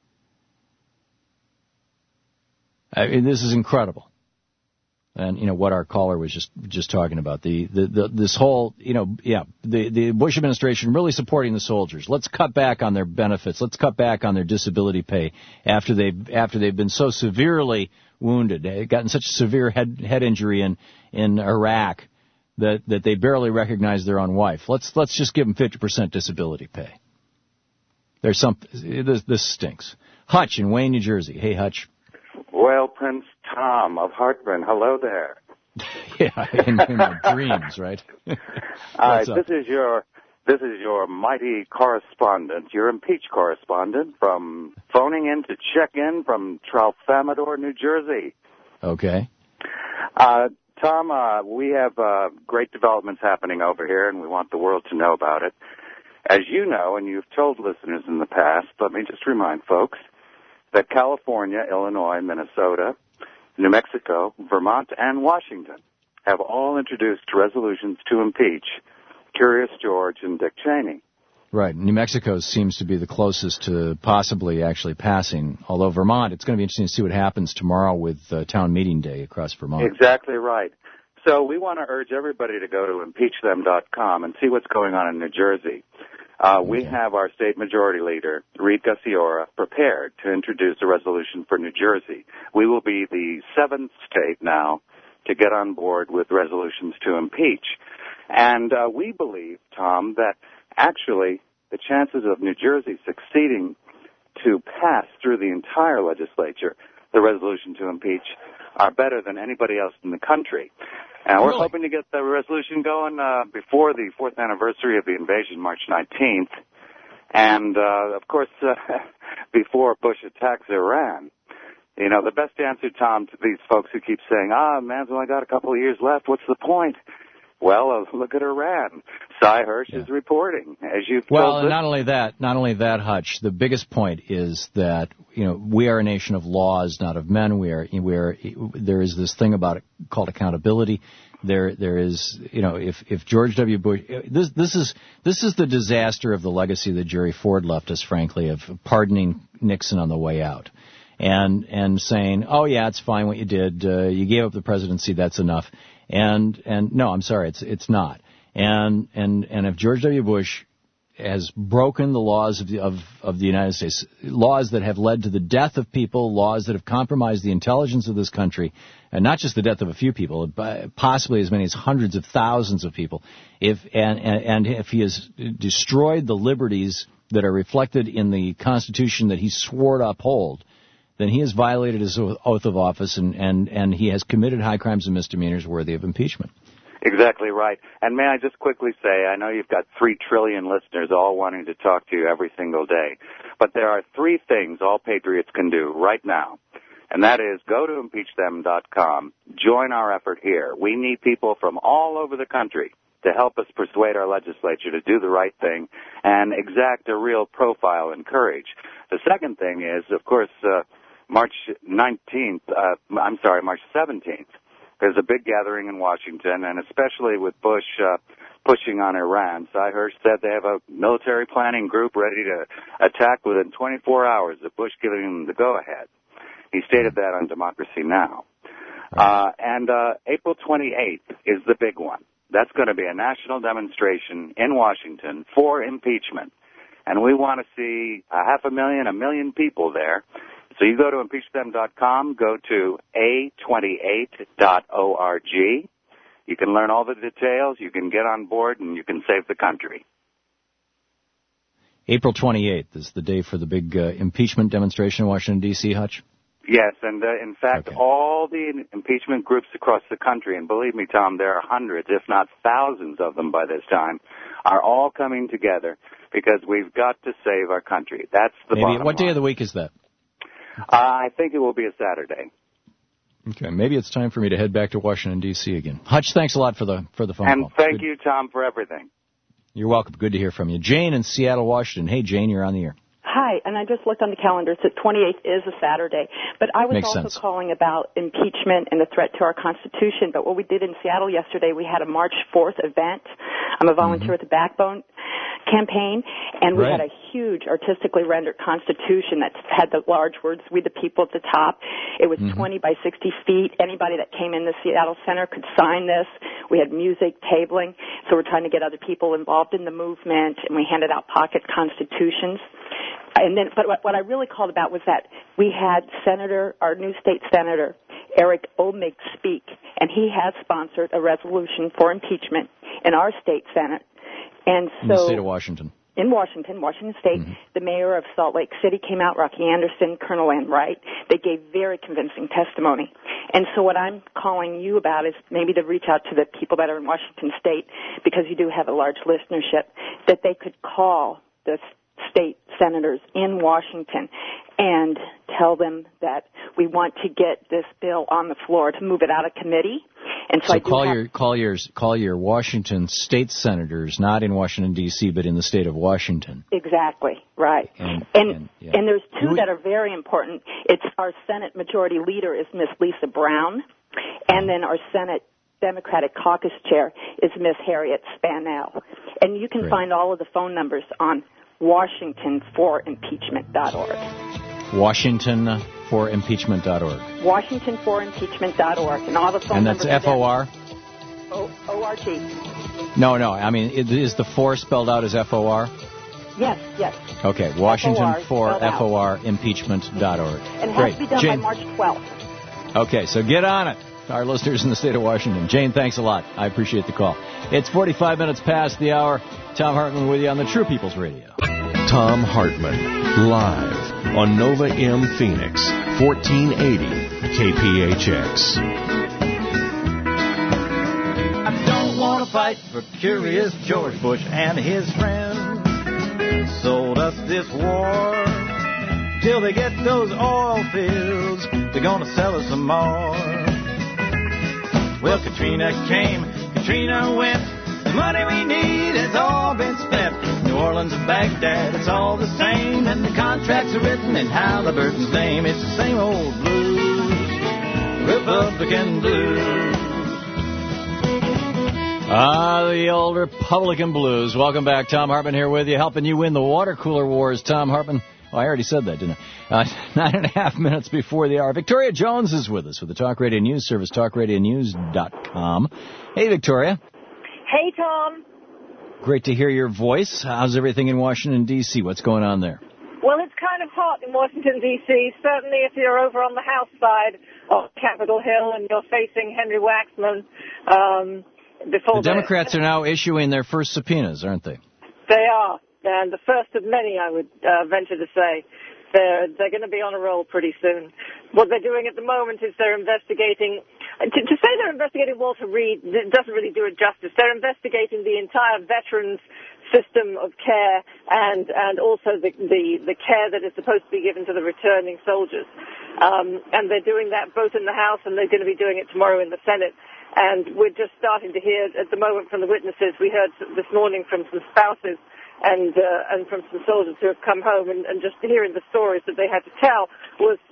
I mean, this is incredible. And, you know, what our caller was just talking about, this whole, the Bush administration really supporting the soldiers. Let's cut back on their benefits. Let's cut back on their disability pay after they've been so severely wounded. They've gotten such a severe head injury in Iraq that they barely recognize their own wife. Let's just give them 50% disability pay. This stinks. Hutch in Wayne, New Jersey. Hey, Hutch. Well, Prince Tom of Hartman, hello there. Yeah, in my dreams, right? This is your mighty correspondent, your impeached correspondent, from phoning in to check in from Tralfamadore, New Jersey. Okay. Tom, we have great developments happening over here, and we want the world to know about it. As you know, and you've told listeners in the past, let me just remind folks that California, Illinois, Minnesota, New Mexico, Vermont, and Washington have all introduced resolutions to impeach Curious George and Dick Cheney. Right. New Mexico seems to be the closest to possibly actually passing, although Vermont, it's going to be interesting to see what happens tomorrow with town meeting day across Vermont. Exactly right. So we want to urge everybody to go to impeachthem.com and see what's going on in New Jersey. We have our state majority leader, Reed Gaciora, prepared to introduce a resolution for New Jersey. We will be the 7th state now to get on board with resolutions to impeach. And we believe, Tom, that actually the chances of New Jersey succeeding to pass through the entire legislature the resolution to impeach are better than anybody else in the country. And we're hoping to get the resolution going before the 4th anniversary of the invasion, March 19th, and, of course, before Bush attacks Iran. You know, the best answer, Tom, to these folks who keep saying, man's only got a couple of years left, what's the point? Well, look at Iran. Cy Hirsch is reporting, as you've told us. Not only that, Hutch, the biggest point is that, we are a nation of laws, not of men. There is this thing about it called accountability. There is, if George W. Bush, this is the disaster of the legacy that Jerry Ford left us, frankly, of pardoning Nixon on the way out. And saying, oh yeah, it's fine what you did. You gave up the presidency, that's enough. And no, I'm sorry, it's not. And if George W. Bush has broken the laws of the United States, laws that have led to the death of people, laws that have compromised the intelligence of this country, and not just the death of a few people, but possibly as many as hundreds of thousands of people, if he has destroyed the liberties that are reflected in the Constitution that he swore to uphold, then he has violated his oath of office and he has committed high crimes and misdemeanors worthy of impeachment. Exactly right. And may I just quickly say, I know you've got 3 trillion listeners all wanting to talk to you every single day, but there are 3 things all patriots can do right now, and that is go to impeachthem.com, join our effort here. We need people from all over the country to help us persuade our legislature to do the right thing and exact a real profile and courage. The second thing is, of course, March 17th, There's a big gathering in Washington, and especially with Bush pushing on Iran. So I said they have a military planning group ready to attack within 24 hours of Bush giving them the go-ahead. He stated that on Democracy Now! And April 28th is the big one. That's going to be a national demonstration in Washington for impeachment. And we want to see 500,000, 1 million people there. So you go to impeachthem.com, go to a28.org. You can learn all the details, you can get on board, and you can save the country. April 28th is the day for the big impeachment demonstration in Washington, D.C., Hutch? Yes, and in fact, all the impeachment groups across the country, and believe me, Tom, there are hundreds, if not thousands of them by this time, are all coming together because we've got to save our country. That's the bottom What day line. of the week is that? I think it will be a Saturday. Okay, maybe it's time for me to head back to Washington, D.C. again. Hutch, thanks a lot for the phone call. And thank you, Tom, for everything. You're welcome. Good to hear from you. Jane in Seattle, Washington. Hey, Jane, you're on the air. Hi, and I just looked on the calendar. It's the 28th is a Saturday. But I was Makes also sense. calling about impeachment and the threat to our Constitution. But what we did in Seattle yesterday, we had a March 4th event. I'm a volunteer at the Backbone campaign, and we had a huge artistically rendered Constitution that had the large words, "We the People" at the top. It was 20 by 60 feet. Anybody that came in the Seattle Center could sign this. We had music, tabling. So we're trying to get other people involved in the movement, and we handed out pocket constitutions. And then, but what I really called about was that we had our new state senator, Eric Omig, speak, and he has sponsored a resolution for impeachment in our state Senate. And so, in the state of Washington. In Washington State, the mayor of Salt Lake City came out, Rocky Anderson, Colonel Ann Wright. They gave very convincing testimony. And so what I'm calling you about is maybe to reach out to the people that are in Washington State, because you do have a large listenership, that they could call the state senators in Washington and tell them that we want to get this bill on the floor to move it out of committee. And so call your Washington state senators, not in Washington D.C., but in the state of Washington. Exactly, right. And there's two that are very important. It's our Senate Majority Leader is Miss Lisa Brown, and then our Senate Democratic Caucus Chair is Miss Harriet Spanell. And you can find all of the phone numbers on WashingtonForImpeachment.org. WashingtonForImpeachment.org. WashingtonForImpeachment.org. And all the phone numbers. And that's F-O-R? O-R-G. No. I mean, is the for spelled out as F-O-R? Yes. Okay. WashingtonForImpeachment.org. And it has to be done by March 12th. Okay, so get on it. Our listeners in the state of Washington. Jane, thanks a lot. I appreciate the call. It's 45 minutes past the hour. Tom Hartman with you on the True People's Radio. Tom Hartman, live on Nova M Phoenix, 1480 KPHX. I don't want to fight for Curious George Bush and his friends. Sold us this war. Till they get those oil fields, they're going to sell us some more. Well, Katrina came, Katrina went. The money we need has all been spent. New Orleans and Baghdad, it's all the same. And the contracts are written in Halliburton's name. It's the same old blues, Republican blues. The old Republican blues. Welcome back. Tom Hartman here with you, helping you win the water cooler wars. Tom Hartman. Oh, I already said that, didn't I? 9.5 minutes before the hour. Victoria Jones is with us with the Talk Radio News Service, talkradionews.com. Hey, Victoria. Hey, Tom. Great to hear your voice. How's everything in Washington, D.C.? What's going on there? Well, it's kind of hot in Washington, D.C., certainly if you're over on the House side of Capitol Hill and you're facing Henry Waxman. The Democrats are now issuing their first subpoenas, aren't they? They are, and the first of many, I would venture to say. They're going to be on a roll pretty soon. What they're doing at the moment is they're investigating. To say they're investigating Walter Reed doesn't really do it justice. They're investigating the entire veterans system of care and also the care that is supposed to be given to the returning soldiers. And they're doing that both in the House and they're going to be doing it tomorrow in the Senate. And we're just starting to hear at the moment from the witnesses. We heard this morning from some spouses and from some soldiers who have come home, and just hearing the stories that they had to tell was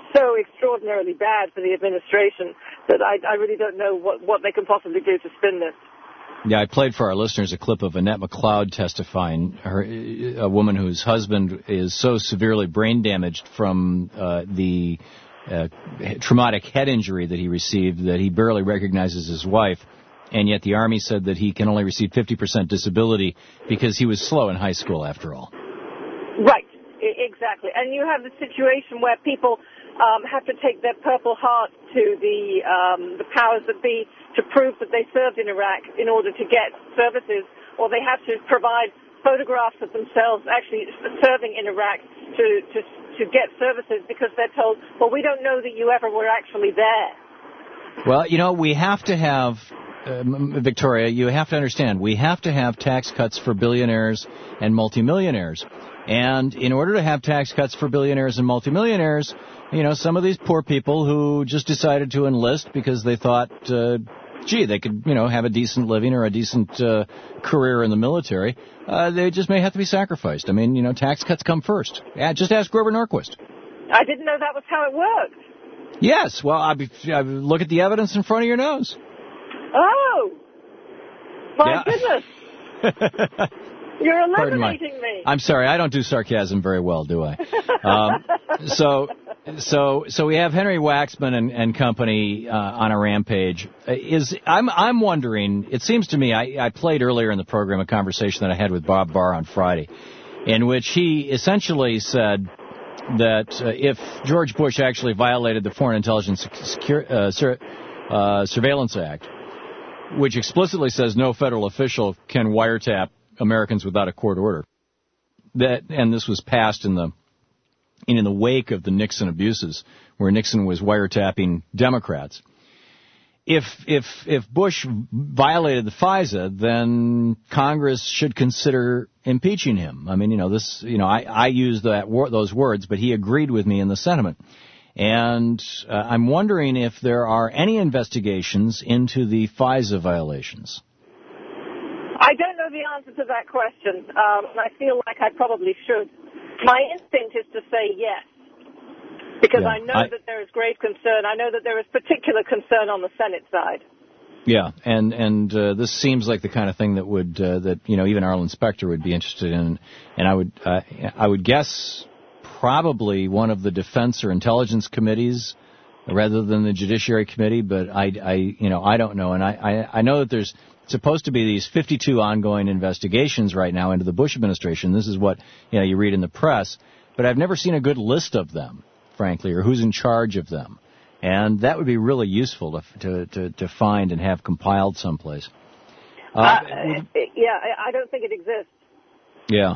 so extraordinarily bad for the administration that I really don't know what they can possibly do to spin this. Yeah, I played for our listeners a clip of Annette McLeod testifying, a woman whose husband is so severely brain damaged from the traumatic head injury that he received that he barely recognizes his wife, and yet the Army said that he can only receive 50% disability because he was slow in high school, after all. Right, exactly. And you have the situation where people have to take their Purple Heart to the powers that be to prove that they served in Iraq in order to get services, or they have to provide photographs of themselves actually serving in Iraq to get services because they're told, well, we don't know that you ever were actually there. Well, you know, we have to have, Victoria, you have to understand, we have to have tax cuts for billionaires and multimillionaires. And in order to have tax cuts for billionaires and multimillionaires, you know, some of these poor people who just decided to enlist because they thought, they could, you know, have a decent living or a decent career in the military, they just may have to be sacrificed. I mean, you know, tax cuts come first. Yeah, just ask Grover Norquist. I didn't know that was how it worked. Yes, well, I look at the evidence in front of your nose. Oh, my goodness. You're eliminating me. I'm sorry, I don't do sarcasm very well, do I? So we have Henry Waxman and company on a rampage. I'm wondering, it seems to me, I played earlier in the program a conversation that I had with Bob Barr on Friday, in which he essentially said that if George Bush actually violated the Foreign Intelligence Surveillance Act, which explicitly says no federal official can wiretap Americans without a court order, and this was passed in the wake of the Nixon abuses, where Nixon was wiretapping Democrats. If Bush violated the FISA, then Congress should consider impeaching him. I mean, I used those words, but he agreed with me in the sentiment. And I'm wondering if there are any investigations into the FISA violations. I don't know the answer to that question. I feel like I probably should. My instinct is to say yes, because I know that there is grave concern. I know that there is particular concern on the Senate side. Yeah, and this seems like the kind of thing that would even Arlen Specter would be interested in, and I would guess probably one of the Defense or Intelligence Committees rather than the Judiciary Committee, but I don't know, and I know that there's supposed to be these 52 ongoing investigations right now into the Bush administration. This is what you read in the press, but I've never seen a good list of them, frankly, or who's in charge of them, and that would be really useful to find and have compiled someplace. I don't think it exists. Yeah.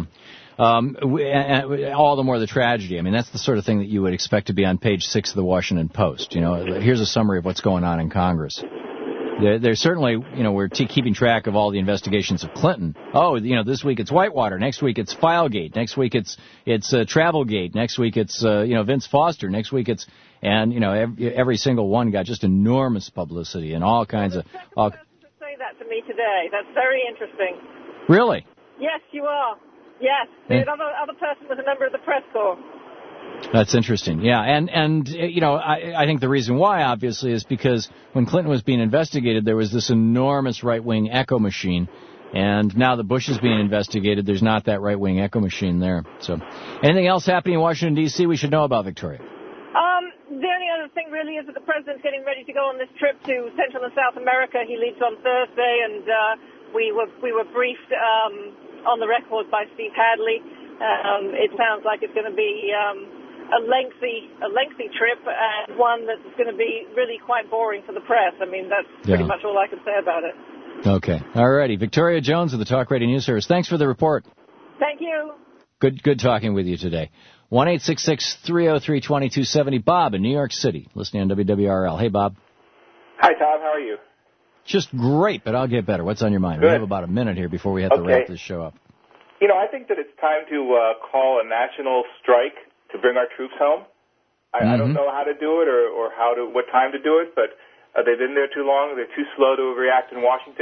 All the more the tragedy. I mean, that's the sort of thing that you would expect to be on page 6 of the Washington Post. Here's a summary of what's going on in Congress. There's certainly, we're keeping track of all the investigations of Clinton. Oh, this week it's Whitewater. Next week it's Filegate. Next week it's Travelgate. Next week it's, Vince Foster. Next week it's, every single one got just enormous publicity and all kinds of. To say that to me today. That's very interesting. Really? Yes, you are. Yes. The other person was a member of the press corps. That's interesting. Yeah, and I think the reason why, obviously, is because when Clinton was being investigated, there was this enormous right-wing echo machine, and now that Bush is being investigated, there's not that right-wing echo machine there. So, anything else happening in Washington, D.C. we should know about, Victoria? The only other thing really is that the president's getting ready to go on this trip to Central and South America. He leaves on Thursday, and we were briefed on the record by Steve Hadley. It sounds like it's going to be a lengthy trip, and one that's going to be really quite boring for the press. I mean, that's pretty much all I can say about it. Okay. All righty. Victoria Jones of the Talk Radio News Service. Thanks for the report. Thank you. Good talking with you today. 1-866-303-2270. Bob in New York City, listening on WWRL. Hey, Bob. Hi, Tom. How are you? Just great, but I'll get better. What's on your mind? Good. We have about a minute here before we have to wrap this show up. I think that it's time to call a national strike to bring our troops home. I don't know how to do it or what time to do it, but they've been there too long. They're too slow to react in Washington.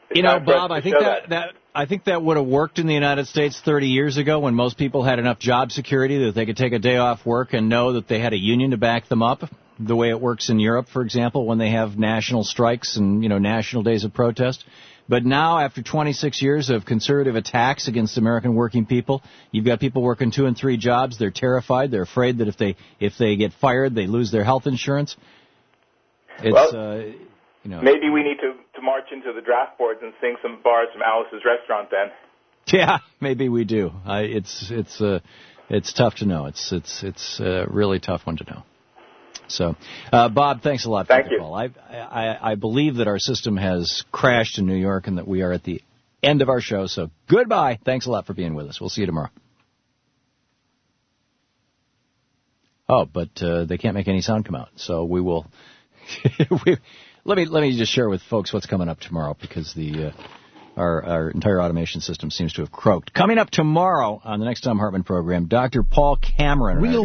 It's You know, time for us Bob, to I think show I think that would have worked in the United States 30 years ago when most people had enough job security that they could take a day off work and know that they had a union to back them up, the way it works in Europe, for example, when they have national strikes and, national days of protest. But now, after 26 years of conservative attacks against American working people, you've got people working 2 and 3 jobs. They're terrified. They're afraid that if they get fired, they lose their health insurance. It's, Maybe we need to march into the draft boards and sing some bars from Alice's Restaurant then. Yeah, maybe we do. It's tough to know. It's a really tough one to know. So, Bob, thanks a lot for the call. I believe that our system has crashed in New York and that we are at the end of our show. So, goodbye. Thanks a lot for being with us. We'll see you tomorrow. Oh, but they can't make any sound come out. So we will. Let me just share with folks what's coming up tomorrow because our entire automation system seems to have croaked. Coming up tomorrow on the next Tom Hartman program, Dr. Paul Cameron.